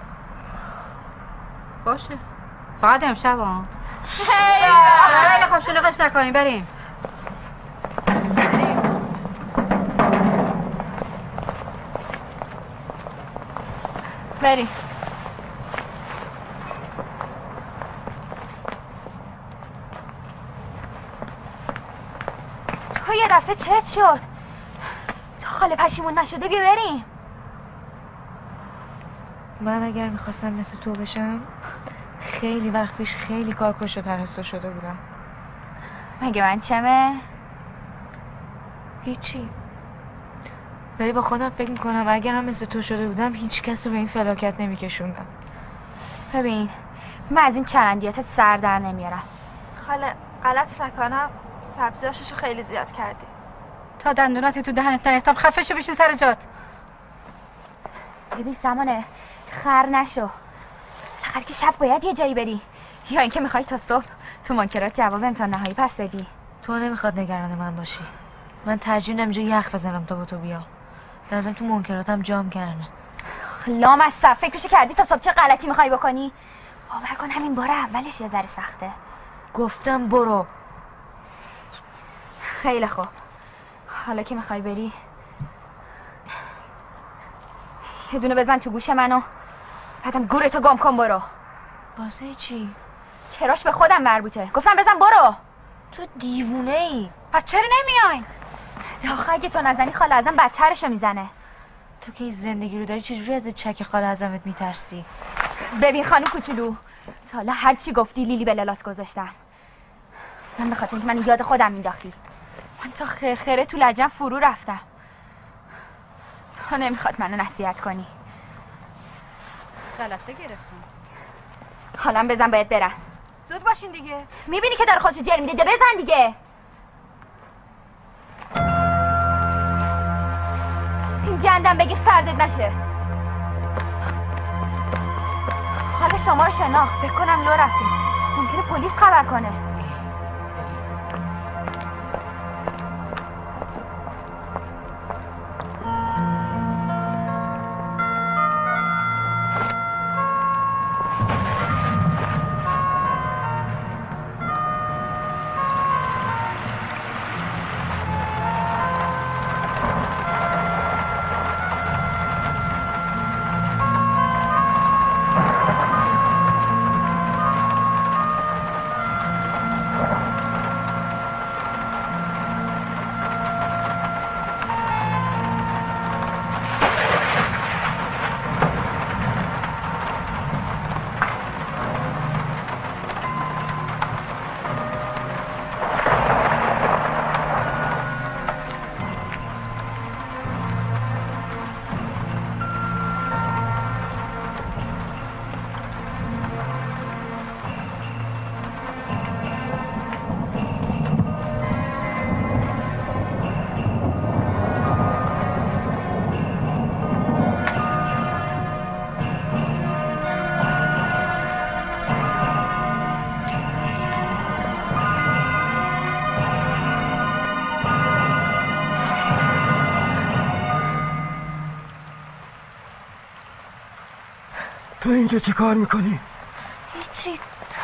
باشه فقط امشب ها. خب شلوغش نکنیم بریم.
بریم. تو یه دفعه چت شد؟ تو خاله پشیمون نشده بیا بریم.
من اگر میخواستم مثل تو بشم خیلی وقت پیش خیلی کارکش و ترسو شده بودم.
مگه من چمه؟
هیچی. ولی با خودم فکر میکنم اگرم مثل تو شده بودم هیچ کس رو به این فلاکت نمیکشوندم.
ببین من از این چرندیاتت سر در نمیارم. خاله غلط نکنم سبزیاششو خیلی زیاد کردی.
تا دندونات تو دهنت نریختم خفه شو بشین سر جات.
ببین سمانه خر نشو. فقط که شب باید یه جایی بری یا اینکه میخوای تا صبح تو منکرات جواب امتحان نهایی پس بدی.
تو نمیخواد نگران من باشی. من ترجیح میدم اینجا یخ بزنم تا با تو بیام. لازم تو منکراتم جام گرمه.
لام از صف فکرشو کردی تا صبح چه غلطی میخوای بکنی؟ باور کن همین بار اولش یه ذره سخته.
گفتم برو.
خیلی خوب. حالا که میخوای بری یه دونه بزن تو گوش منو بعدم گورتو گم کن برو.
واسه چی؟
چراش به خودم مربوطه. گفتم بزن برو.
تو دیوونه ای.
پس چرا نمیاین؟ آخه اگه تو نزنی خاله ازم بدترشو میزنه.
تو که این زندگی رو داری چجوری از چک خاله ازمت میترسی؟
ببین خانم کوچولو تا حالا هر چی گفتی لیلی به لالات گذاشتم. من به خاطر اینکه من یاد خودم مینداختی. من تا خیره تو لجن فرو رفتم. تو نمیخواد منو نصیحت کنی.
جلسه گرفتم.
حالا بزن باید برم.
زود باشین دیگه.
میبینی که داره خودشو جر میده. بزن دیگه. این گندم بگی سردت نشه. حالا شما رو شناخت فکر کنم لو رفتیم. ممکنه پلیس خبر کنه.
تو اینجا چی کار میکنی؟
هیچی.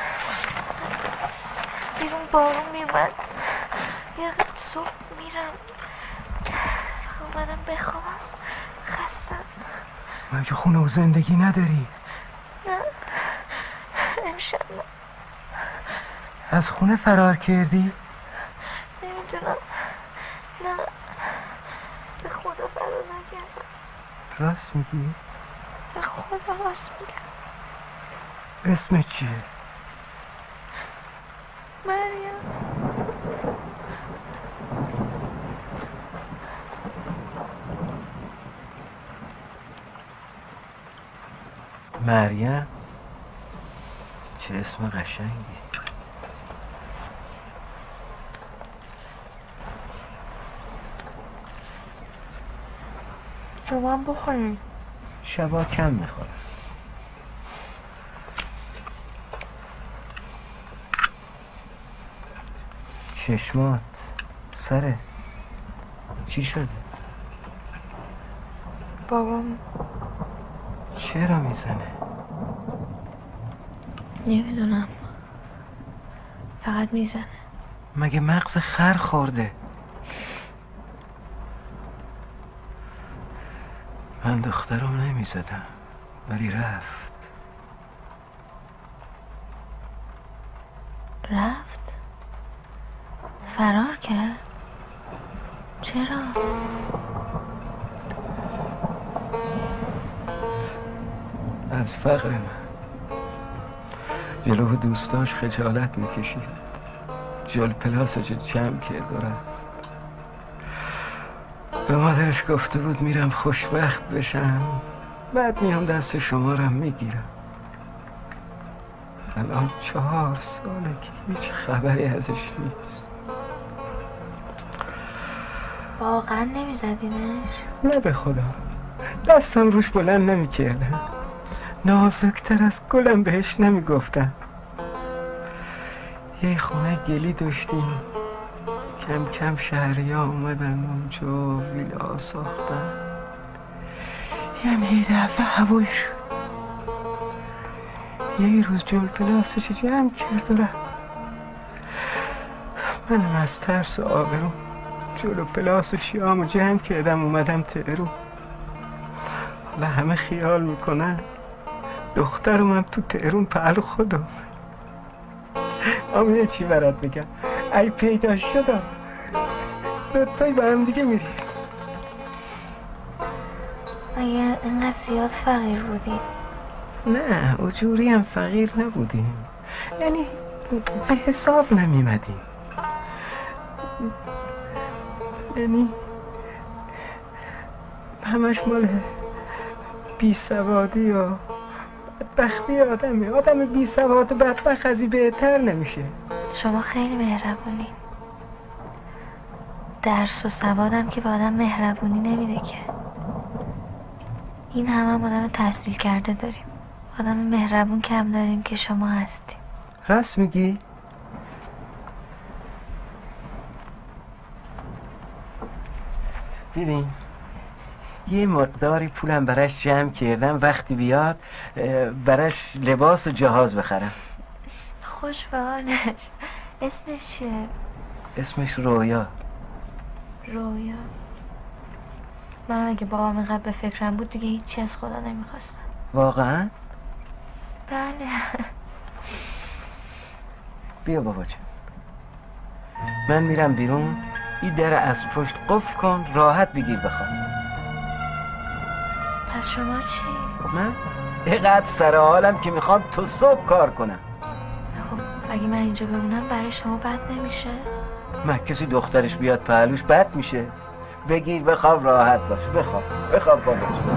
بیرون بارون میومد یه صبح میرم اومدم بخوابم. خستم.
مگه خونه و زندگی نداری؟
نه امشب نه.
از خونه فرار کردی؟
نمیدونم. نه به خدا فرار نکردم.
راست میگی؟
به خدا راست میگم.
اسمت چیه؟
مریم.
مریم؟ چه اسم قشنگی.
شما هم بخورین.
شبا کم میخورم. چشمات سره چی شده؟
بابام
چرا میزنه؟
نمیدونم، فقط میزنه.
مگه مغز خر خورده؟ من دخترم نمیزدم ولی رفت.
رفت؟ فرار کرد؟ چرا؟
از فقر من جلو دوستاش خجالت میکشید، جل پلاسش جمع کرد و رفت. به مادرش گفته بود میرم خوشبخت بشم، بعد میام دست شما رو میگیرم. الان 4 ساله که هیچ خبری ازش نیست.
واقعا نمیزدینش؟
نه به خدا، دستم روش بلند نمیکردم، نازکتر از گلم بهش نمیگفتم. یه خونه گلی داشتیم، کم کم شهری ها اومدن اونجا ویلا ساختن. یه دفعه هوایی شد، یه روز جل پلاسش جمع کرد و رفت. منم از ترس و آبرو جلو پلاس و شیامو جمع کردم اومدم تهرون. حالا همه خیال میکنن دخترم هم تو تهرون پهلو خودم. اما یه چی برات بگم، ای پیدا شدم دوتایی با هم دیگه میریم.
مگه اینقدر زیاد فقیر بودی؟
نه اجوری هم فقیر نبودیم، یعنی به حساب نمیمدیم، یعنی همش مال بی سوادی و بدبختی آدم بی سواد و بدبخت ازی بهتر نمیشه.
شما خیلی مهربونی. درس و سوادم که به آدم مهربونی نمیده که. این هم آدم تحصیل کرده داریم، آدم مهربون کم داریم که شما هستیم.
راست میگی؟ ببین یه مقداری پولم براش جمع کردم، وقتی بیاد براش لباس و جهاز بخرم.
خوش به حالش. اسمش چیه؟
اسمش رویا.
رویا. من اگه بابام اینقدر به فکرم بود دیگه هیچی از خدا نمیخواستم.
واقعا؟
بله.
بیا بابا جان، من میرم بیرون، این در از پشت قفل کن، راحت بگیر بخواب.
پس شما چی؟
من؟ اینقدر سر حالم که میخوام تو صبح کار کنم.
خب اگه من اینجا بمونم برای شما بد نمیشه؟
من کسی دخترش بیاد پهلوش بد میشه؟ بگیر بخواب، راحت باش، بخواب بابا جان.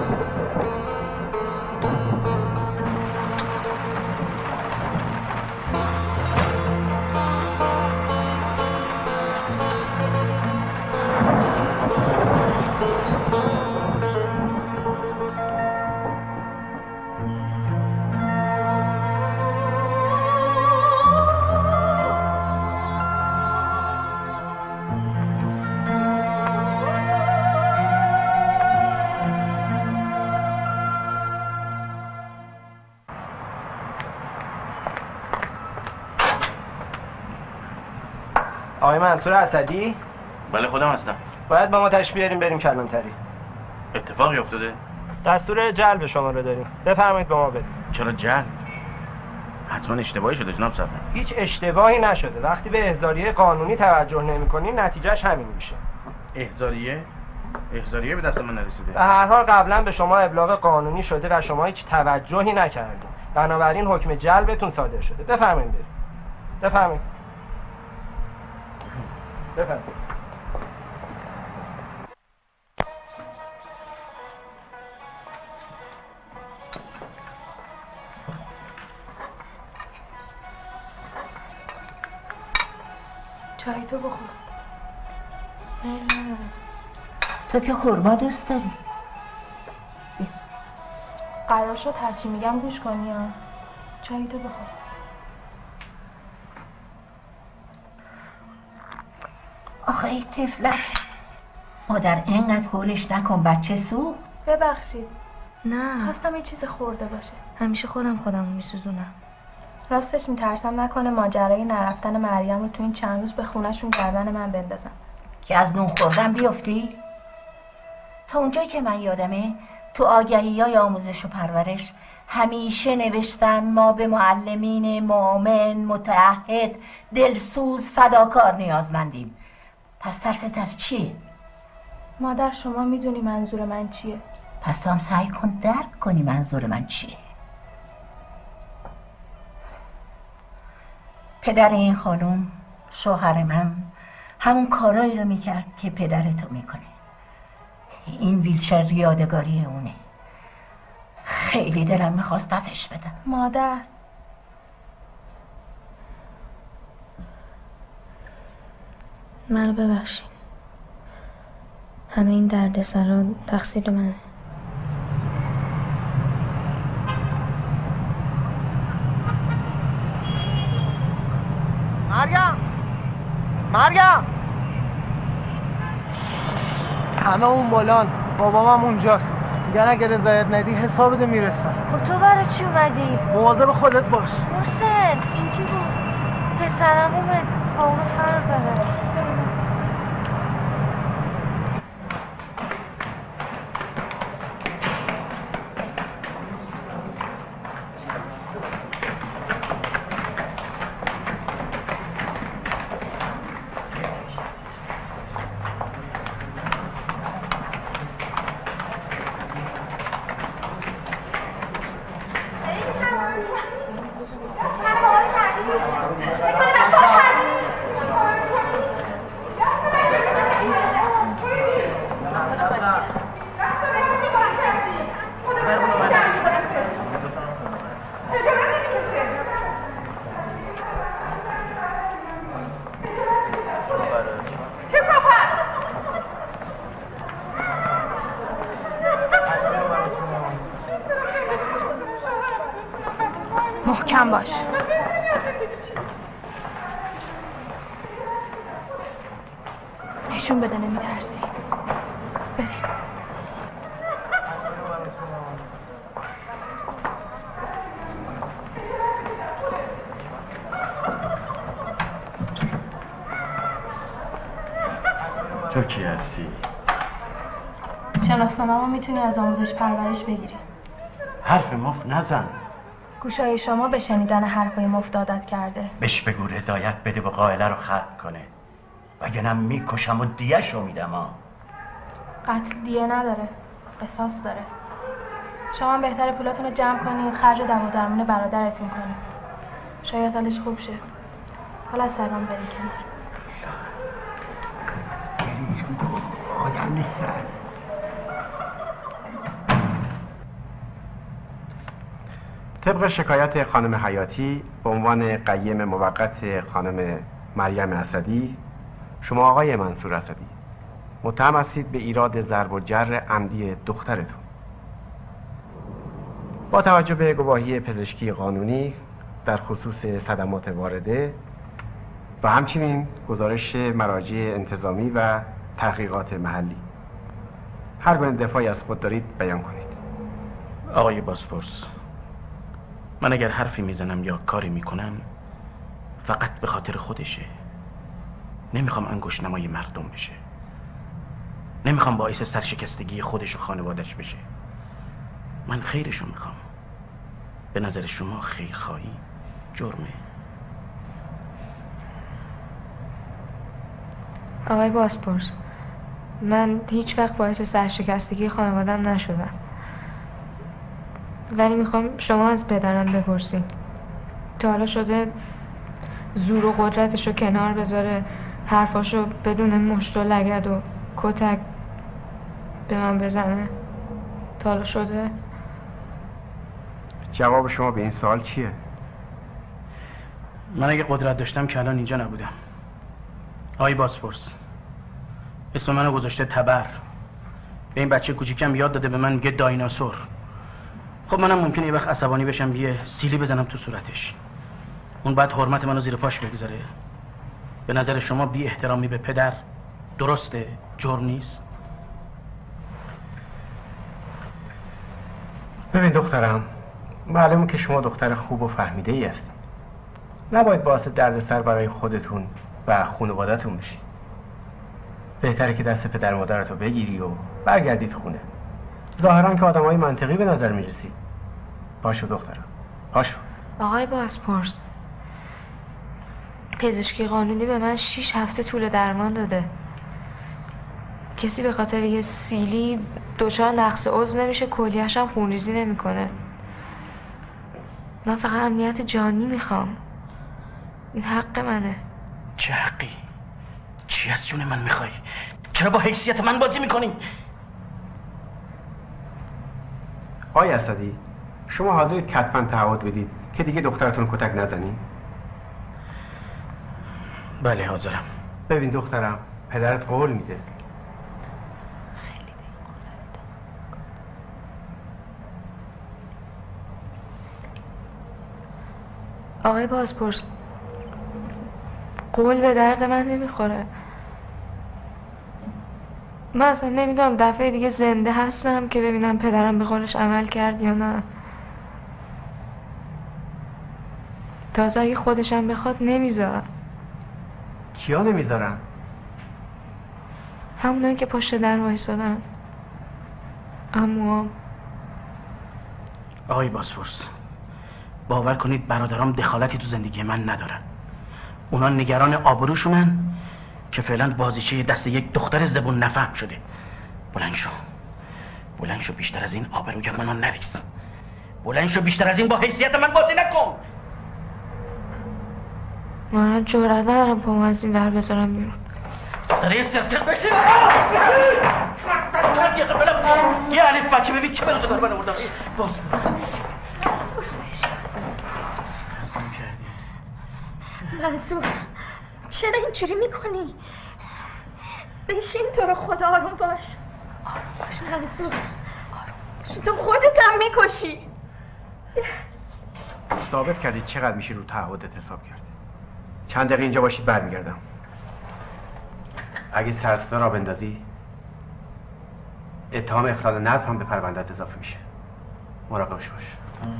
آقای منصور اسدی؟
بله خودم هستم.
باید با ما تشریف بیاریم بریم کلانتری.
اتفاقی افتاده؟
دستور جلب شما رو داریم، بفرمایید با ما بریم.
چرا جلب؟ حتما اشتباهی شده جناب صاحب.
هیچ اشتباهی نشده، وقتی به احضاریه قانونی توجه نمی‌کنین نتیجهش همین میشه.
احضاریه به دست من نرسیده.
به هر حال قبلا به شما ابلاغ قانونی شده و شما هیچ توجهی نکردین، بنابراین حکم جلبتون صادر شده. بفرمایید بریم. بفرمایید.
چای تو بخور.
تو که خورما دوست داری.
قرار شد هرچی میگم گوش کنی ها. چایی تو بخور.
آخه ای طفلک، مادر اینقدر هولش نکن، بچه سوخت.
ببخشید.
نه
خواستم یه چیز خورده باشه.
همیشه خودمو میسوزونم.
راستش میترسم نکنه ماجرای نرفتن مریم رو تو این چند روز به خونه‌شون گردن من بندازن.
که از نون خوردن بیفتی؟ تا اونجایی که من یادمه تو آگهی‌های آموزش و پرورش همیشه نوشتن ما به معلمین مؤمن، متعهد، دلسوز، فداکار نیازمندیم. پس ترست از چیه؟
مادر شما میدونی منظور من چیه؟
پس تو هم سعی کن درک کنی منظور من چیه. پدر این خانم، شوهر من، همون کارایی رو میکرد که پدر تو میکنه. این ویلچر یادگاری اونه. خیلی دلم میخواست پسش بدم.
مادر
منو ببخشید. همه این دردسرا تقصیر منه.
مریم همه اون بلان، بابام هم اونجاست. میگن اگه رضایت ندی حسابت میرسن.
خب تو برای چی اومدی؟
مواظب خودت باش.
محسن این کی بود؟ پسرم اومد با اونو فرق داره.
محکم باش. نشون بده نمیترسی. بریم.
تو کی هستی؟
شناسنامه میتونی از آموزش پرورش بگیری.
حرف مفت نزن.
گوشای شما به شنیدن حرفای مفت عادت کرده.
بهش بگو رضایت بده و قائله رو ختم کنه، وگرنه میکشم و دیه‌ش رو میدم.
قتل دیه نداره، قصاص داره. شما بهتره پولاتون رو جمع کنید، خرج دوا درمون برادرتون کنید. شاید حالش خوب شه. حالا سلام بریم کنار.
آدم نیستن.
طبق شکایت خانم حیاتی به عنوان قیم موقت خانم مریم اسدی، شما آقای منصور اسدی متهم هستید به ایراد ضرب و جرح عمدی دخترتون. با توجه به گواهی پزشکی قانونی در خصوص صدمات وارده و همچنین گزارش مراجع انتظامی و تحقیقات محلی، هر گونه دفاعی از خود دارید بیان کنید.
آقای بازپرس، من اگر حرفی میزنم یا کاری میکنم فقط به خاطر خودشه. نمیخوام انگشت نمای مردم بشه. نمیخوام باعث سرشکستگی خودش و خانوادش بشه. من خیرشو میخوام. به نظر شما خیرخواهی جرمه؟
آقای بازپرس، من هیچ وقت باعث سرشکستگی خانوادم نشدم، ولی میخوام شما از پدرم بپرسین تا حالا شده زور و قدرتشو کنار بذاره، حرفاشو بدون مشت و لگد و کتک به من بزنه؟ تا حالا شده؟
جواب شما به این سوال چیه؟
من اگه قدرت داشتم که الان اینجا نبودم. آقای بازپرس، اسم منو گذاشته تبر. به این بچه کوچیکم یاد داده به من میگه دایناسور. خب منم ممکنه یه وقت عصبانی بشم یه سیلی بزنم تو صورتش. اون باید حرمت منو زیر پاش بگذاره. به نظر شما بی احترامی به پدر درسته؟ جرم نیست؟
ببین دخترم، معلومه که شما دختر خوب و فهمیده ای هستید. نباید باعث دردسر برای خودتون و خانواده‌تون بشید. بهتره که دست پدر مادرتو بگیری و برگردید خونه. ظاهرا که آدمای منطقی به نظر میرسید. پاشو دخترم، پاشو.
آقای بازپرس، پزشکی قانونی به من 6 هفته طول درمان داده. کسی به خاطر یه سیلی دچار نقص عضو نمیشه، کلیه‌اش هم خونریزی نمیکنه. من فقط امنیت جانی میخوام. این حق منه.
چه حقی؟ چی از جون من میخوای؟ چرا با حیثیت من بازی میکنی؟
آقای اسدی، شما حاضرید کتباً تعهد بدید که دیگه دخترتون کتک نزنید؟
بله حاضرم.
ببین دخترم، پدرت قول میده.
آقای بازپرس، قول به درد من نمیخوره. من اصلا نمیدونم دفعه دیگه زنده هستم که ببینم پدرم به قولش عمل کرد یا نه. تازه اگه خودشم بخواد نمیذارم.
کیا نمیذارن؟
همونایی که پشت در وایسادن. عموام.
آقای بازپرس، باور کنید برادرام دخالتی تو زندگی من ندارن. اونا نگران آبروشونن که فعلا بازیچه دست یک دختر زبون نفهم شده. بلند شو بیشتر از این آبروی منو نریز. بلند شو بیشتر از این با حیثیت من بازی نکن.
من جرأت ندارم پامو از این در بذارم بیرون.
داره یه سرتر بشین. یه الف بچه ببین چه بروزه دار من آوردم. باز
منصور، چرا اینجوری میکنی؟ بشین، تو رو خدا آروم باش. منصور، تو خودت هم میکشی.
ثابت کردید چقدر میشه رو تعهدت حساب کرد. چند دقیقه اینجا باشید برمیگردم. اگه سرصدا را بندازی اتهام اخلال نظم هم به پرونده‌ات اضافه میشه. مراقبش باش.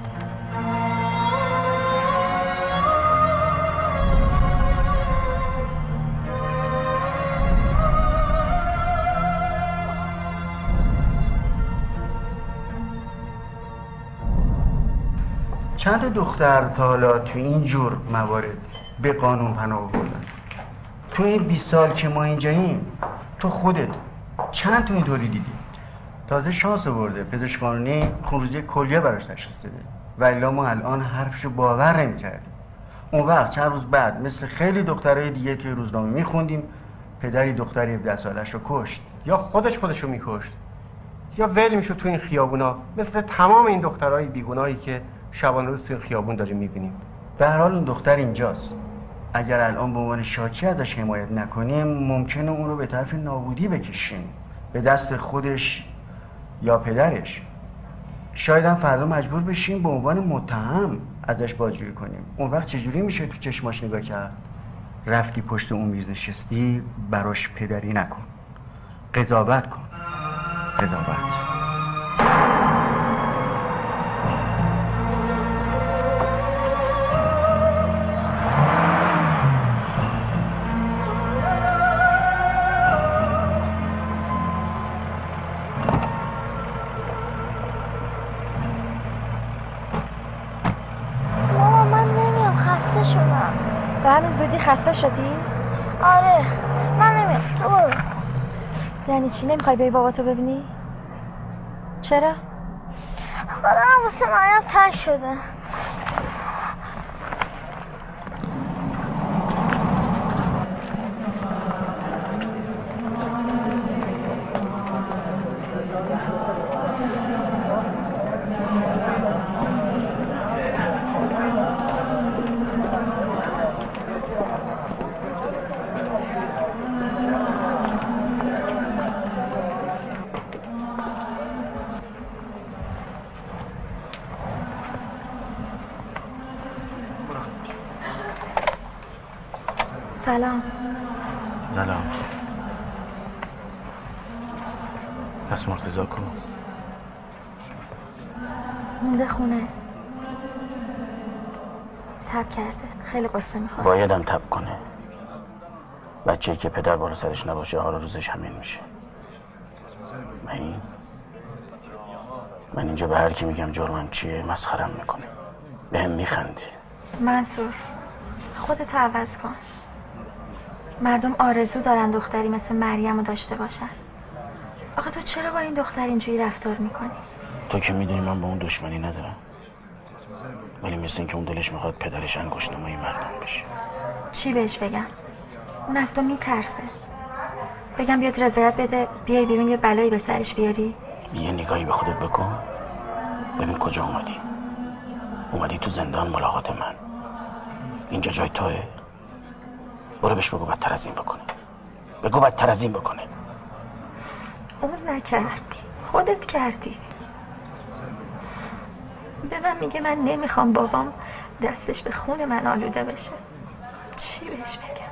چند دختر تا حالا تو این جور موارد به قانون پناه بردن؟ تو این 20 سال که ما اینجاییم تو خودت چند تا اینطوری دیدی؟ تازه شانس آورده پزشک قانونی خونریزی کلیه براش تشخیص داده و الا ما الان حرفشو باور نمی‌کردیم. اون وقت چند روز بعد مثل خیلی دخترای دیگه که روزنامه می‌خوندیم پدری دختری 17 سالش رو کشت.
یا خودشو میکشت یا ول میشد تو این خیابونا مثل تمام این دخترای بیگناهی که شبانه روز توی خیابون داریم میبینیم.
به هر حال اون دختر اینجاست. اگر الان به عنوان شاکی ازش حمایت نکنیم ممکنه اون رو به طرف نابودی بکشیم، به دست خودش یا پدرش. شاید هم فردا مجبور بشیم به عنوان متهم ازش بازجویی کنیم. اون وقت چجوری میشه تو چشماش نگاه کرد؟ رفتی پشت اون میز نشستی، براش پدری نکن، قضاوت کن. قضاوت.
خسته شدی؟ آره، من نمیام. تو برو. یعنی چی؟ نمیخوای بری باباتو ببینی؟ چرا؟ خودم واسه مریم تنگ شده.
سلام.
سلام. پس مرتضی کو؟
مونده خونه. تب کرده. خیلی قصه میخواد.
بایدم تب کنه. بچه‌ای که پدر بالا سرش نباشه حالا روزش همین میشه. من اینجا به هر کی میگم جرمم چیه مسخرم میکنه. بهم میخندی.
منصور خودتو عوض کن. مردم آرزو دارن دختری مثل مریم رو داشته باشن. آخه تو چرا با این دختر اینجوری رفتار میکنی؟
تو که میدونی من با اون دشمنی ندارم، ولی مثل این که اون دلش میخواد پدرش انگشت‌نمای مردم بشه.
چی بهش بگم؟ اون از تو میترسه. بگم بیاد رضایت بده بیای بیرون یه بلایی به سرش بیاری؟
یه نگاهی به خودت بکن ببین کجا اومدی تو زندان ملاقات من. اینجا جای توه؟ برو بهش بگو بدتر از این بکنه. بگو بدتر از این بکنه.
اون نکرد، خودت کردی. به من میگه من نمیخوام بابام دستش به خون من آلوده بشه. چی بهش بگم؟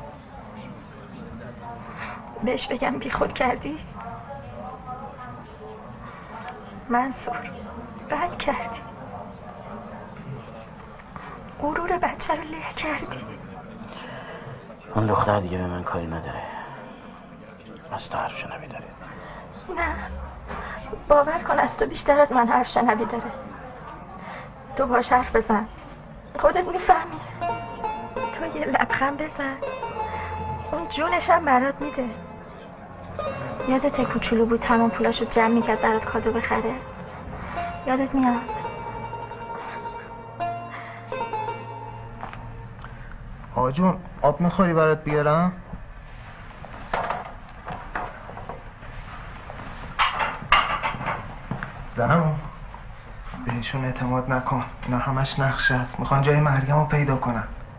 بهش بگم بی خود کردی؟ منصور بد کردی. غرور بچه رو له کردی.
اون دختر دیگه به من کاری نداره. از تو حرف شنوی داره.
نه باور کن از تو بیشتر از من حرف شنوی داره. تو باش حرف بزن خودت میفهمی. تو یه لبخند بزن اون جونش هم برات میده. یادت کوچولو بود تمام پولاشو جمع میکرد برات کادو بخره؟ یادت میاد؟
آقا جون آب میخوری برات بیارم؟ زنمو بهشون اعتماد نکن، اینا همش نقشه است. میخوان جای مریم رو پیدا کنن.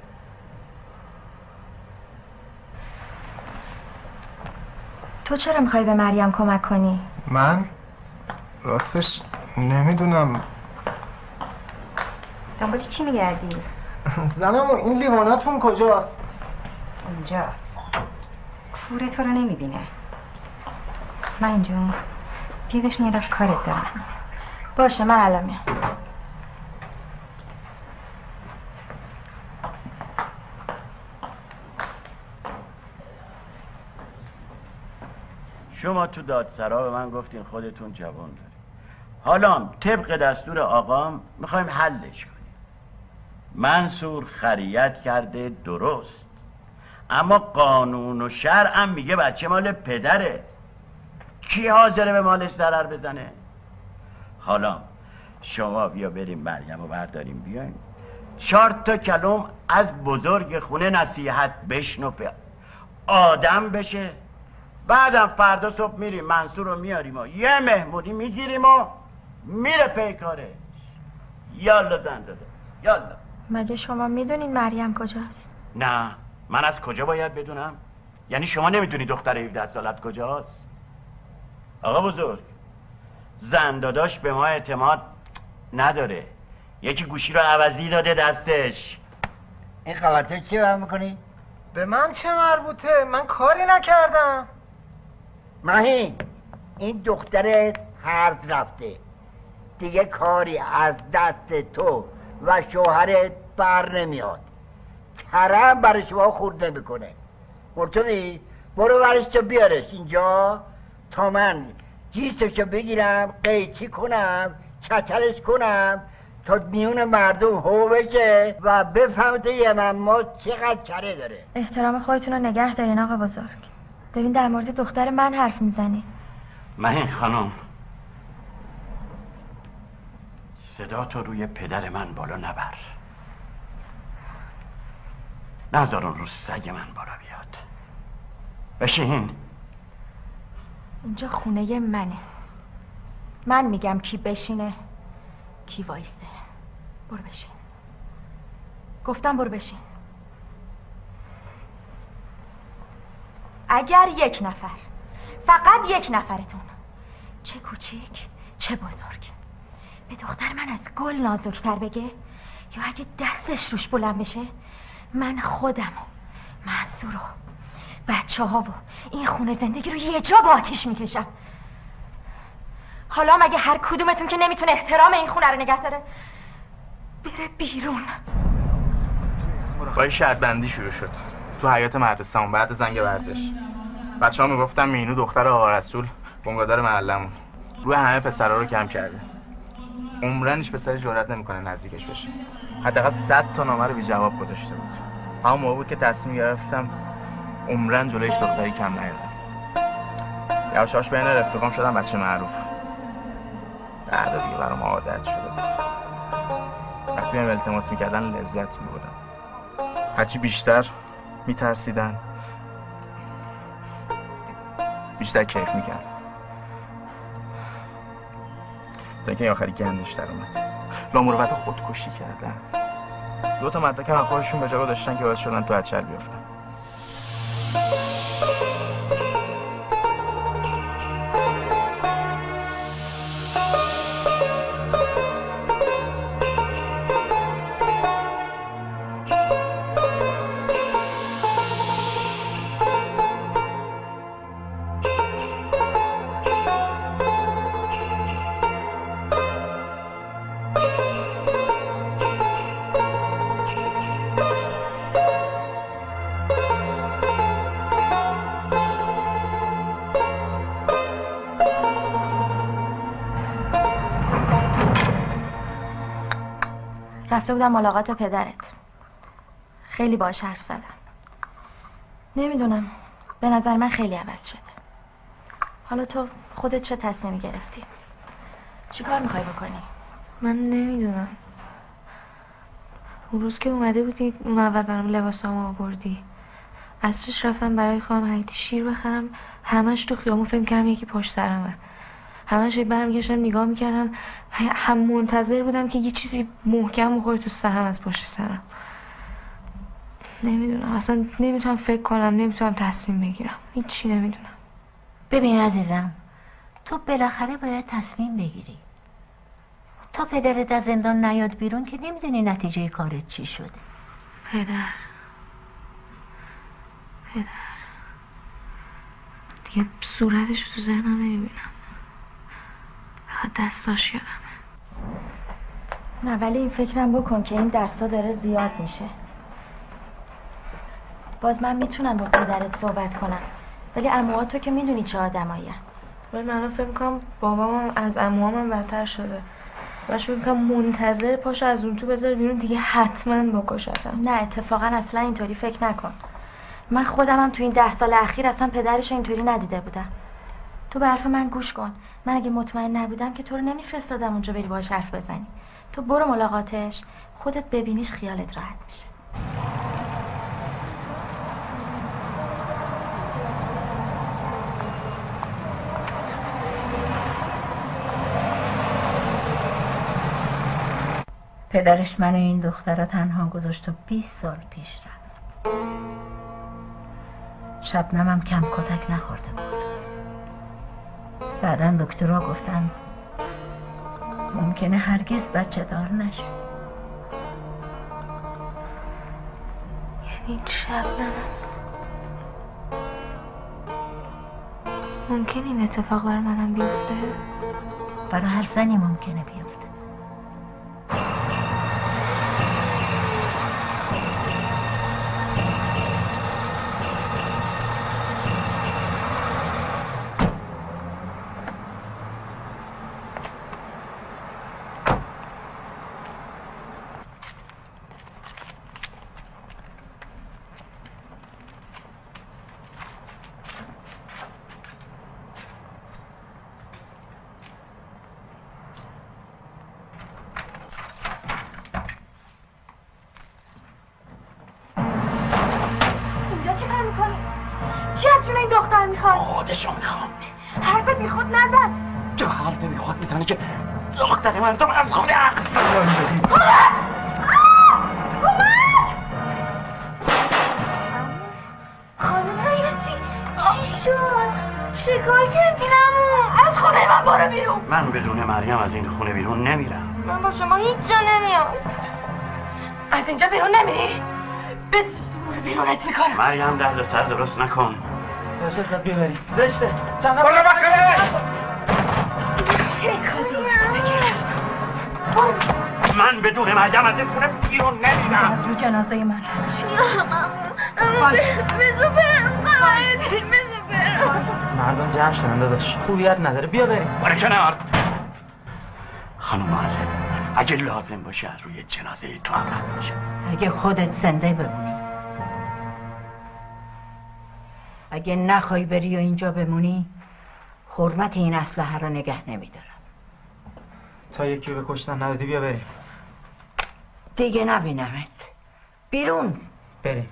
تو چرا میخوای به مریم کمک کنی؟
من؟ راستش نمیدونم.
دنبالی چی میگردی؟
زنمو این لیواناتون کجاست؟
اونجاست. کوره تو رو نمیبینه. من جون بیا بشین یه دفعه کارت دارم.
باشه من الان میام.
شما تو دادسرا به من گفتین خودتون جوان دارید. حالا طبق دستور آقام میخوایم حلش کنیم. منصور خریت کرده درست، اما قانون و شرع هم میگه بچه مال پدره. کی حاضره به مالش ضرر بزنه؟ حالا شما بیا بریم مریم رو برداریم بیایم 4 تا کلم از بزرگ خونه نصیحت بشنو آدم بشه. بعدم فردا صبح میریم منصور رو میاریم و یه مهمونی میگیریم و میره پیکاره. یالا زن داده یالا.
مگه شما میدونین مریم کجاست؟
نه من از کجا باید بدونم؟ یعنی شما نمیدونی دختر 17 سالت کجاست؟ آقا بزرگ زن داداش به ما اعتماد نداره. یکی گوشی رو عوضی داده دستش.
این غلطه چی برم میکنی؟
به من چه مربوطه؟ من کاری نکردم.
مهین این دخترت هرد رفته دیگه، کاری از دست تو و شوهرت بر نمیاد. کرم برای شما خورد نمیکنه. مرتضی برو برش تو بیارش اینجا تا من گیسشو بگیرم قیچی کنم کچلش کنم تا میون مردم هو بشه و بفهمته یه ما چقدر کره داره.
احترام خودتون رو نگه دارین آقا بزرگ. دارین در مورد دختر من حرف میزنین.
مهین خانم صدا تو روی پدر من بالا نبر. نذار اون رو سگ من بالا بیاد. بشین.
اینجا خونه منه. من میگم کی بشینه کی وایسه. برو بشین. گفتم برو بشین. اگر یک نفر فقط یک نفرتون چه کوچیک چه بزرگ به دختر من از گل نازکتر بگه یا اگه دستش روش بلند بشه من خودمو
منصور و بچه ها و این خونه زندگی رو یه جا با آتیش میکشم. حالا مگه هر کدومتون که نمیتونه احترام این خونه رو نگه داره بره بیرون؟
با شرط بندی شروع شد تو حیاط مدرسه‌مون بعد زنگ ورزش. بچه‌ها میگفتن مینو دختر آقا رسول بنگادار محلمون روی همه پسرا رو کم کرده. عمرن هیچ پسری جرئت نمیکنه نزدیکش بشه. حداقل 100 تا نامه رو بی جواب گذاشته بود. همون موقع بود که تصمیم گرفتم عمرن جلویش دختری کم نیارم. یواشاش بین رفیقام شدم بچه معروف. بعد دیگه برام عادت شده بود. وقتی من التماس میکردن لذت میبردم. هرچی بیشتر میترسیدن بیشتر کیف میکرد. تا اینکه آخری گندش در اومد. لامروت خودکشی کردن. 2 تا مدرک هم خودشون به جا داشتن که باعث شدن تو اچل بیفتن.
رفته بودم ملاقات پدرت. خیلی باهاش حرف زدم. نمیدونم، به نظر من خیلی عوض شده. حالا تو خودت چه تصمیمی گرفتی؟ چی کار میخوای بکنی؟
من نمیدونم. اون روز که اومده بودی اون اول برام لباسامو آوردی، عصرش رفتم برای خواهم حیاتی شیر بخرم، همش تو خیامون فکر کردم یکی پشت سرمه. همش برمیگشتم نگاه میکردم، هم منتظر بودم که یه چیزی محکم بخوره تو سرم از پشت سرم. نمیدونم، اصلا نمیتونم فکر کنم، نمیتونم تصمیم بگیرم، هیچی نمیدونم.
ببین عزیزم، تو بالاخره باید تصمیم بگیری. تا پدرت از زندان نیاد بیرون که نمیدونی نتیجه کارت چی شده.
پدر دیگه صورتش رو تو ذهنم نمیبینم، فقط دستاش یادمه.
نه ولی این فکرم بکن که این دستا داره زیاد میشه. باز من میتونم با پدرت صحبت کنم، ولی عموها تو که میدونی چه آدمایی هن.
ولی من فکر میکنم بابام از عموهام بدتر شده. من فکر میکنم منتظر پاشو از اون تو بذاره بیرون دیگه حتما بکشتم.
نه اتفاقا اصلا اینطوری فکر نکن. من خودمم تو این 10 سال اخیر اصلا پدرشو اینطوری ندیده بودم. تو به حرف من گوش کن. من اگه مطمئن نبودم که تو رو نمیفرستادم اونجا بری باهاش حرف بزنی. تو برو ملاقاتش، خودت ببینیش خیالت راحت میشه.
پدرش منو این دختره تنها گذاشت و 20 سال پیش رفت. شبنمم کم کتک نخورده بود. بعدن دکترها گفتن ممکنه هرگز بچه دار نشه.
یعنی شبنمم ممکنه این اتفاق برای منم بیفته؟
برای هر زنی ممکنه بیفته.
خودشو میخوام.
حرفت میخواد نزن.
تو حرف میخواد میزنه که دختر مردم از خونه عقل
خانم حیاتی چی شد؟ شکار کردین عمو؟ از خونه من برو بیرون.
من بدون مریم از این خونه بیرون نمیرم.
من با شما هیچ جا نمیام. از اینجا بیرون نمیری؟ به
بیرونت میکنم.
مریم دهل سر درست نکن.
باشه زد بیبریم. زشته. چند
برو بکنه.
چه کاری؟
من بدون مریم از این خونه بیرون نمیرم.
از رو جنازه من رد
بزو برم
مردم جمع شدن داداش. خوبیت نداره. بیا بریم.
برو کنار. خانم معلم اگه لازم باشه از روی جنازه تو هم رد باشه.
اگه خودت زنده بمونی، اگه نخوای بری و اینجا بمونی، حرمت این اسلحه رو نگه نمیدارم.
تا یکی رو کشتن ندادی بیا بریم.
دیگه نبینمت. بیرون.
بریم.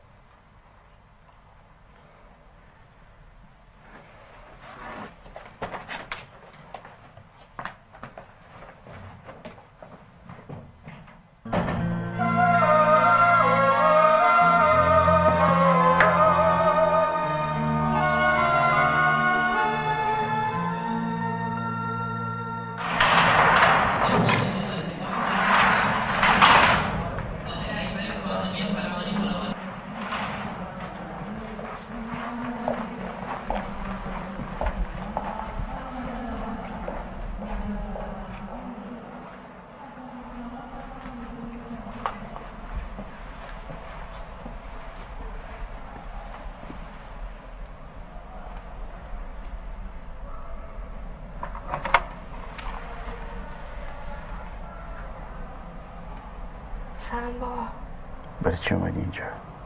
سلام بابا.
برای چی اومدی اینجا؟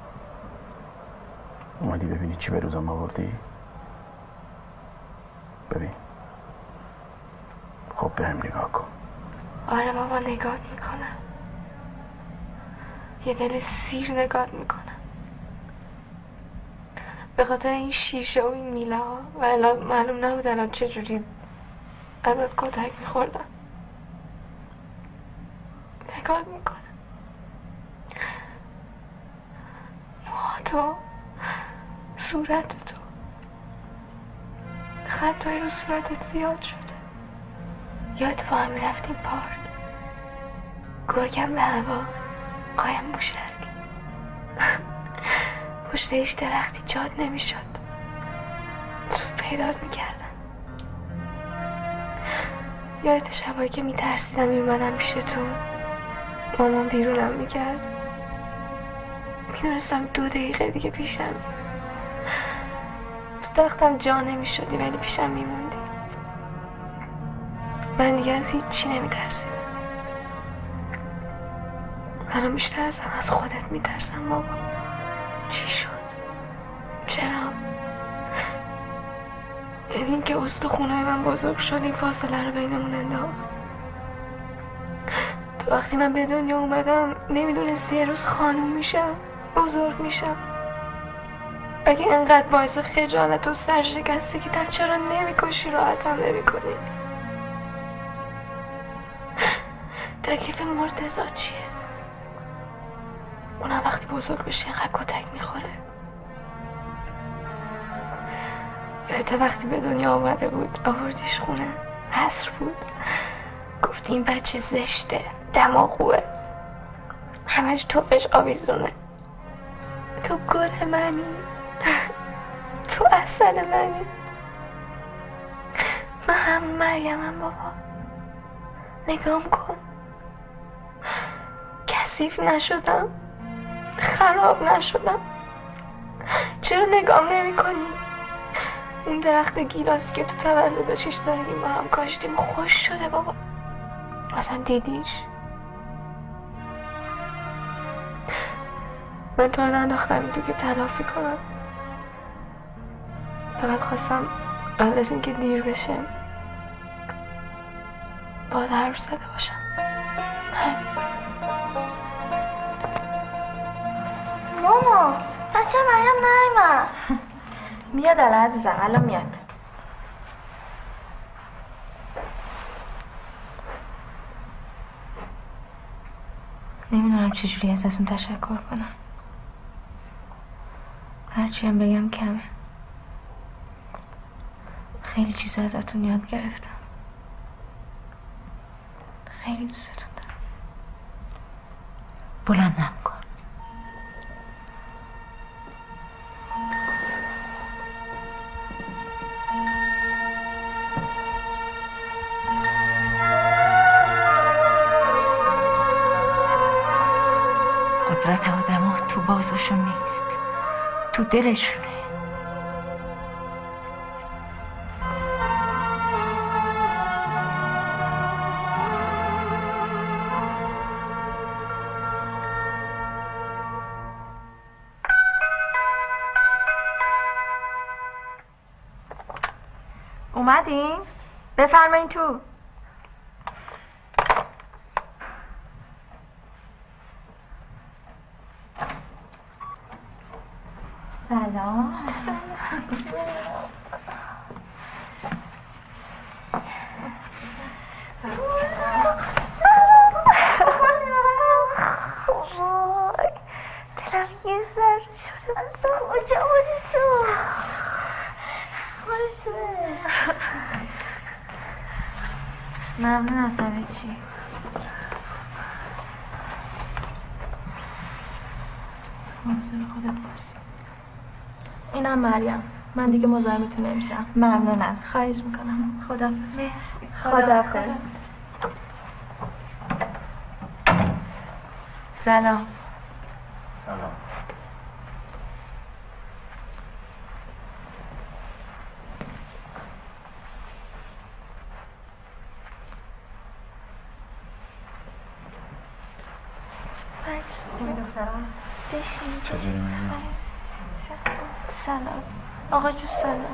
اومدی ببینی چی به روزم آوردی؟ ببین خب به هم نگاه کن.
آره بابا نگاه میکنم. یه دل سیر نگاه میکنم به خاطر این شیشه و این میله ها و الا معلوم نبود الان چجوری ازت کتک میخوردم. نگاه میکنم تو، صورت تو، خطای رو صورتت زیاد شده. یاد با هم رفتیم پارک، گرگم به هوا، قایم موشک. پشت هیچ درختی جاد نمیشد، زود پیدات میکردم. یاد شبایی که میترسیدم میومدم پیش تو، مامان بیرونم میکرد. میدونستم 2 دقیقه دیگه پیشم تو تختم جا نمیشدی ولی پیشم میموندی. من دیگه از هیچی نمیترسیدم. الان بیشتر از خودت میترسم بابا. چی شد؟ چرا؟ یعنی اینکه استخونای من بزرگ شد این فاصله رو بینمون انداخت. تو وقتی من به دنیا اومدم نمیدونستی یه روز خانوم میشم، بزرگ میشم. اگه انقدر باعث خجالت و سرشکستگی‌ام چرا نمیکشی، راحتم نمیکنی؟ تکلیف مرتضی چیه؟ اونم وقتی بزرگ بشه اینقدر کتک میخوره. یادت وقتی به دنیا آمده بود آوردیش خونه، عصر بود، گفتی این بچه زشته، دماغوه، همش توفش آویزونه. تو گل منی، تو عسل منی. من هم مریمم بابا. نگام کن، کثیف نشدم، خراب نشدم. چرا نگام نمی کنی؟ این درخت گیلاسی که تو تولد 6 سالگی با هم کاشتیم خوش شده بابا. اصلا دیدیش؟ من تو رو ننداختم این تو که تلافی کنم. فقط خواستم قبل از اینکه دیر بشه با حرف زده باشم. ماما پس چرا مریم نیومد؟ میاد الان عزیزم، الان میاد.
نمیدونم چجوری ازتون تشکر کنم. هرچی هم بگم کمه. خیلی چیزا ازتون یاد گرفتم. خیلی دوستتون دارم.
بلندم کن. قدرت آدم تو بازوشون نیست، تو دلشونه.
اومدین؟ بفرمایین تو.
سلام.
دلم یه ذره شده. کجا بودی تو؟ خودتونه.
ممنون از همه چی.
مواظب خودت باش. اینم مریم. من دیگه مزاحمتون نمیشم.
ممنونم.
خواهش میکنم. خداحافظ.
خداحافظ.
سلام.
سلام.
چطوری مریم؟ سلام. آقا جو سلام.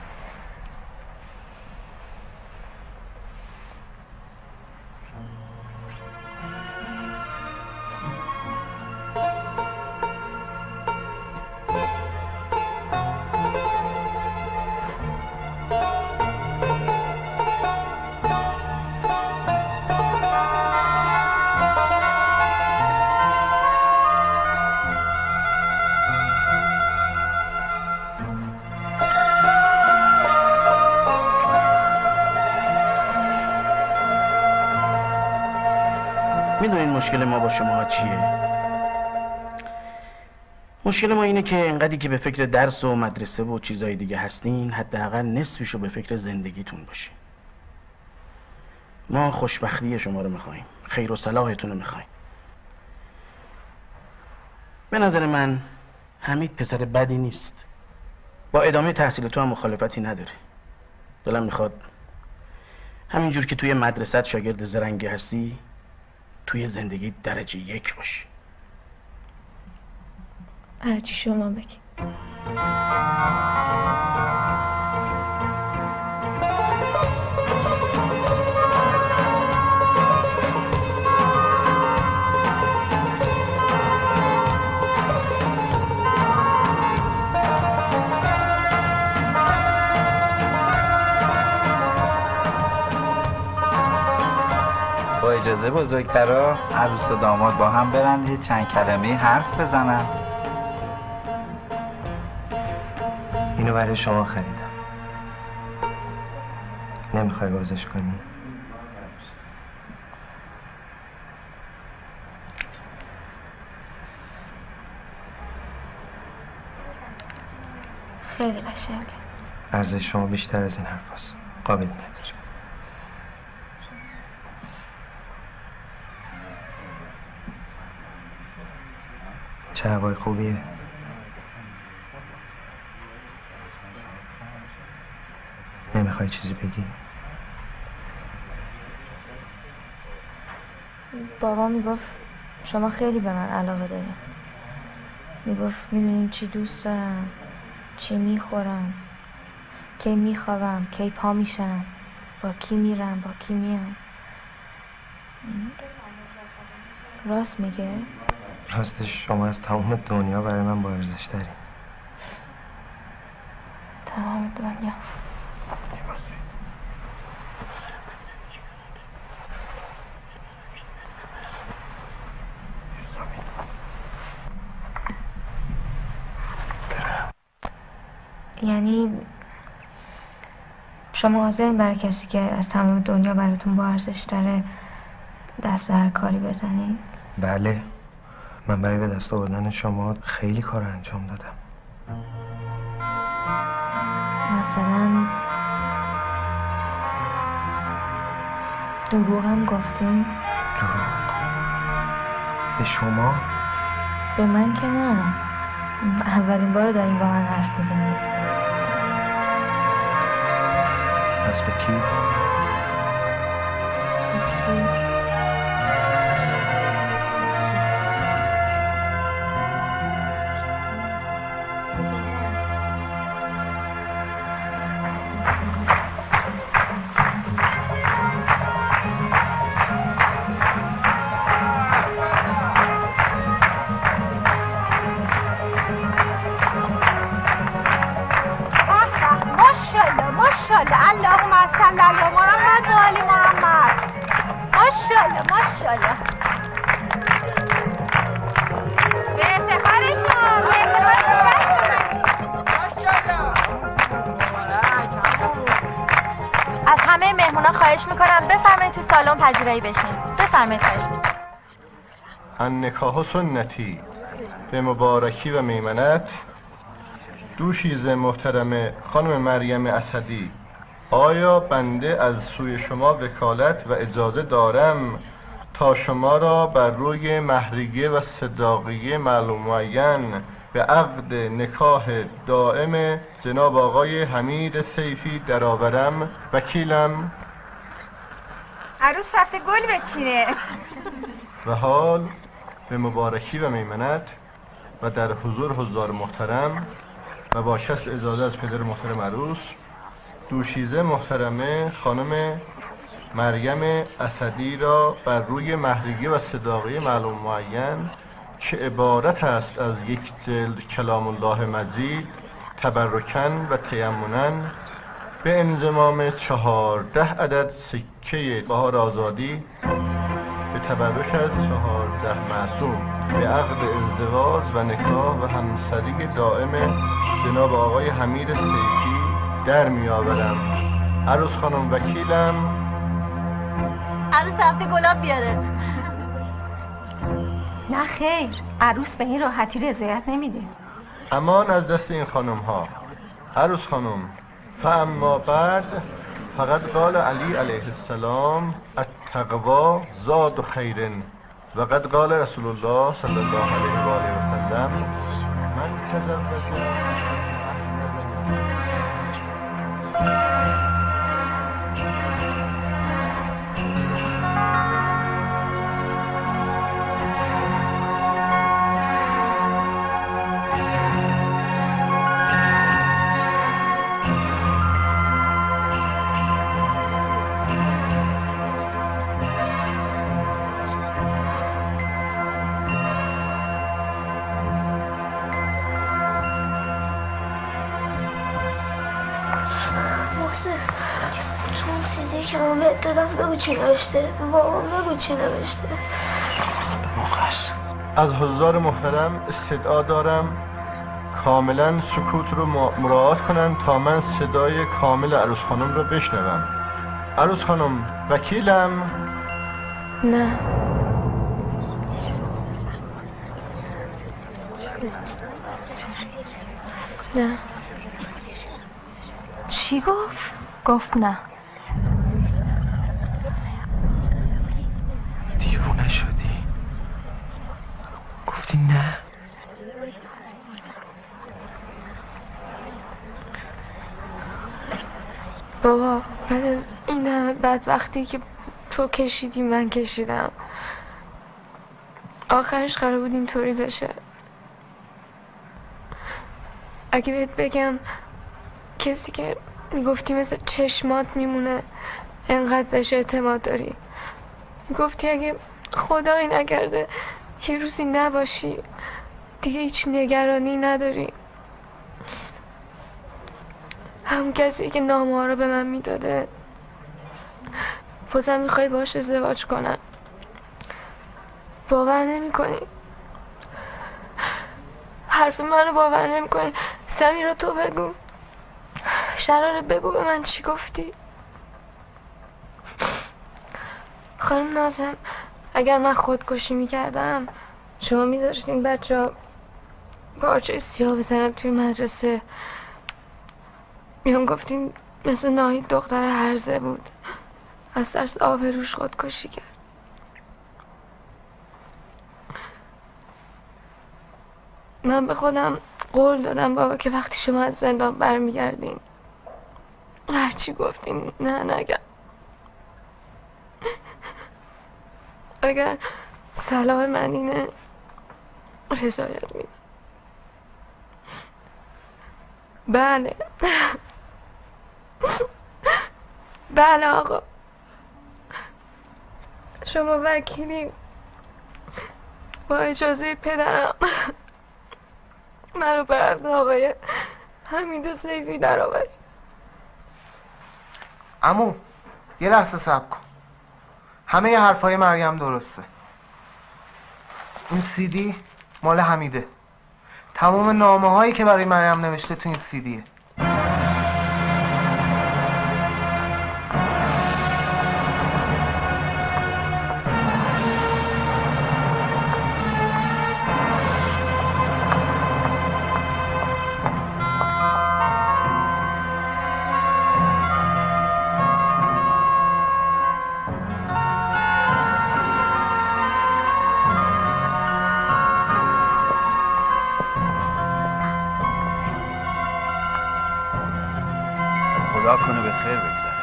میدونین مشکل ما با شما چیه؟ مشکل ما اینه که انقدری که به فکر درس و مدرسه و چیزای دیگه هستین، حداقل نصفشو به فکر زندگیتون باشین. ما خوشبختی شما رو میخوایم، خیر و صلاحتون رو میخوایم. به نظر من حمید پسر بدی نیست، با ادامه تحصیل تو هم مخالفتی نداره. دلم میخواد همینجور که توی مدرسه شاگرد زرنگی هستی، توی زندگی درجه 1 باشی.
هرچی شما بگی.
با اجازه بزرگترا، عروس و داماد با هم برن یه چند کلمه حرف بزنن.
اینو برای شما خریدم. نمیخوای بازش کنی؟
خیلی قشنگه.
ارزش شما بیشتر از این حرف هست. قابل نداره. چه هوای خوبیه. نمیخوای چیزی بگی؟
بابا میگفت شما خیلی به من علاقه دارین. میگفت میدونین چی دوست دارم، چی میخورم، کی میخوابم، کی پا میشم، با کی میرم، با کی میام. راست میگه؟
راستش شما از تمام دنیا برای من با ارزش ترین.
تمام دنیا.
یعنی شما حاضرین برای کسی که از تمام دنیا براتون با ارزش تره دست به هر کاری بزنید؟
بله، من برای به دست آوردن شما خیلی کار انجام دادم.
مثلا دروغ هم گفتین؟
دروغ؟ به شما؟
به من که نه، اولین بار داریم با من حرف بزنیم.
پس به کی؟
ماشاءالله اللهم صل علی محمد و آل محمد. ماشاءالله ماشاءالله. به افتخارشون، به افتخارشون. ماشاءالله.
از همه مهمونا خواهش میکنم بفرمایید تو سالن پذیرایی بشین. بفرمایید خواهش میکنم.
النکاح سنتی به مبارکی و میمنت. دوشیز محترم خانم مریم اسدی، آیا بنده از سوی شما وکالت و اجازه دارم تا شما را بر روی مهریه و صداقیه معلوم معین به عقد نکاح دائم جناب آقای حمید سیفی درآورم؟ وکیلم.
عروس رفته گل بچینه.
و حال به مبارکی و میمنت و در حضور حضار محترم و با کسب اجازه از پدر محترم عروس، دوشیزه محترمه خانم مریم اسدی را بر روی مهریه و صداقیه معلوم معین که عبارت است از یک جلد کلام الله مجید تبرکن و تیمنن به انضمام 14 عدد سکه بهار آزادی به تبرک از 14 معصوم به عقد ازدواج و نکاح و همسری دائم جناب آقای حمید سیفی در می آورم. عروس خانم وکیلم.
عروس رفته گلاب بیاره.
نه خیر، عروس به این راحتی رضایت نمیده.
امان از دست این خانم ها. عروس خانم، فاما بعد فقط قال علی علیه السلام التقوا زاد خیر و قد قال رسول الله صلی الله علیه و آله و سلم من تزوج.
چون سیدی که من بهت دادم بگو چی نوشته. بابام بگو چی نوشته.
از حضار محترم استدعا دارم کاملا سکوت رو مراعات کنن تا من صدای کامل عروس خانم رو بشنوم. عروس خانم وکیلم.
نه نه.
چی گفت؟
گفت نه.
دیوونه شدی؟ گفتی نه؟
بابا بعد از این همه بدبختی که تو کشیدی من کشیدم، آخرش قرار بود اینطوری بشه. اگه بهت بگم کسی که میگفتی مثل چشمات میمونه انقدر بهش اعتماد داری، میگفتی اگه خدایی نکرده یه روزی نباشی دیگه هیچ نگرانی نداری، همون کسی که نامه ها رو به من میداده بازم میخوای باهاش ازدواج کنن. باور نمی کنی؟ حرف منو باور نمی کنی؟ سمیرا تو بگو، شراره بگو به من چی گفتی؟ خانم ناظم اگر من خودکشی میکردم شما میذاشتین بچه ها پارچه سیاه بزنن توی مدرسه، میان گفتین مثل ناهید دختر هرزه بود از ترس آبروش خودکشی کرد.
من به خودم قول دادم بابا که وقتی شما از زندان برمیگردین هرچی گفتین نه نگم. اگر صلاح من اینه رضایت میدم. بله بله آقا، شما وکیلی، با اجازه پدرم منو به عرض آقای حمید سیفی در آورید.
عمو یه لحظه صبر کن. همه ی حرفای مریم درسته. این CD مال حمیده. تمام نامه هایی که برای مریم نوشته تو این CDه.
خدا کنه به خیر بگذره.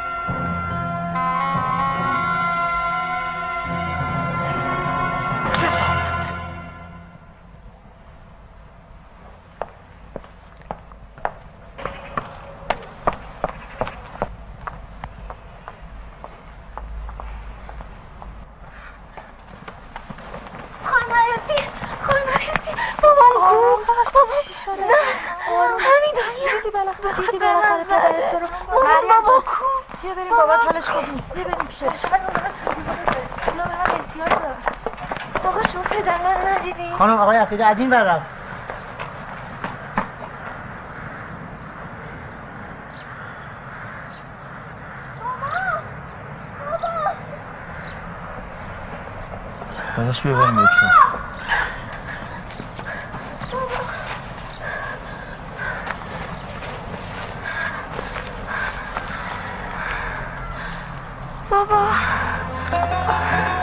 خانم آقای اصیلی از این ور رفت.
داداش ببریم دکتر.
بابا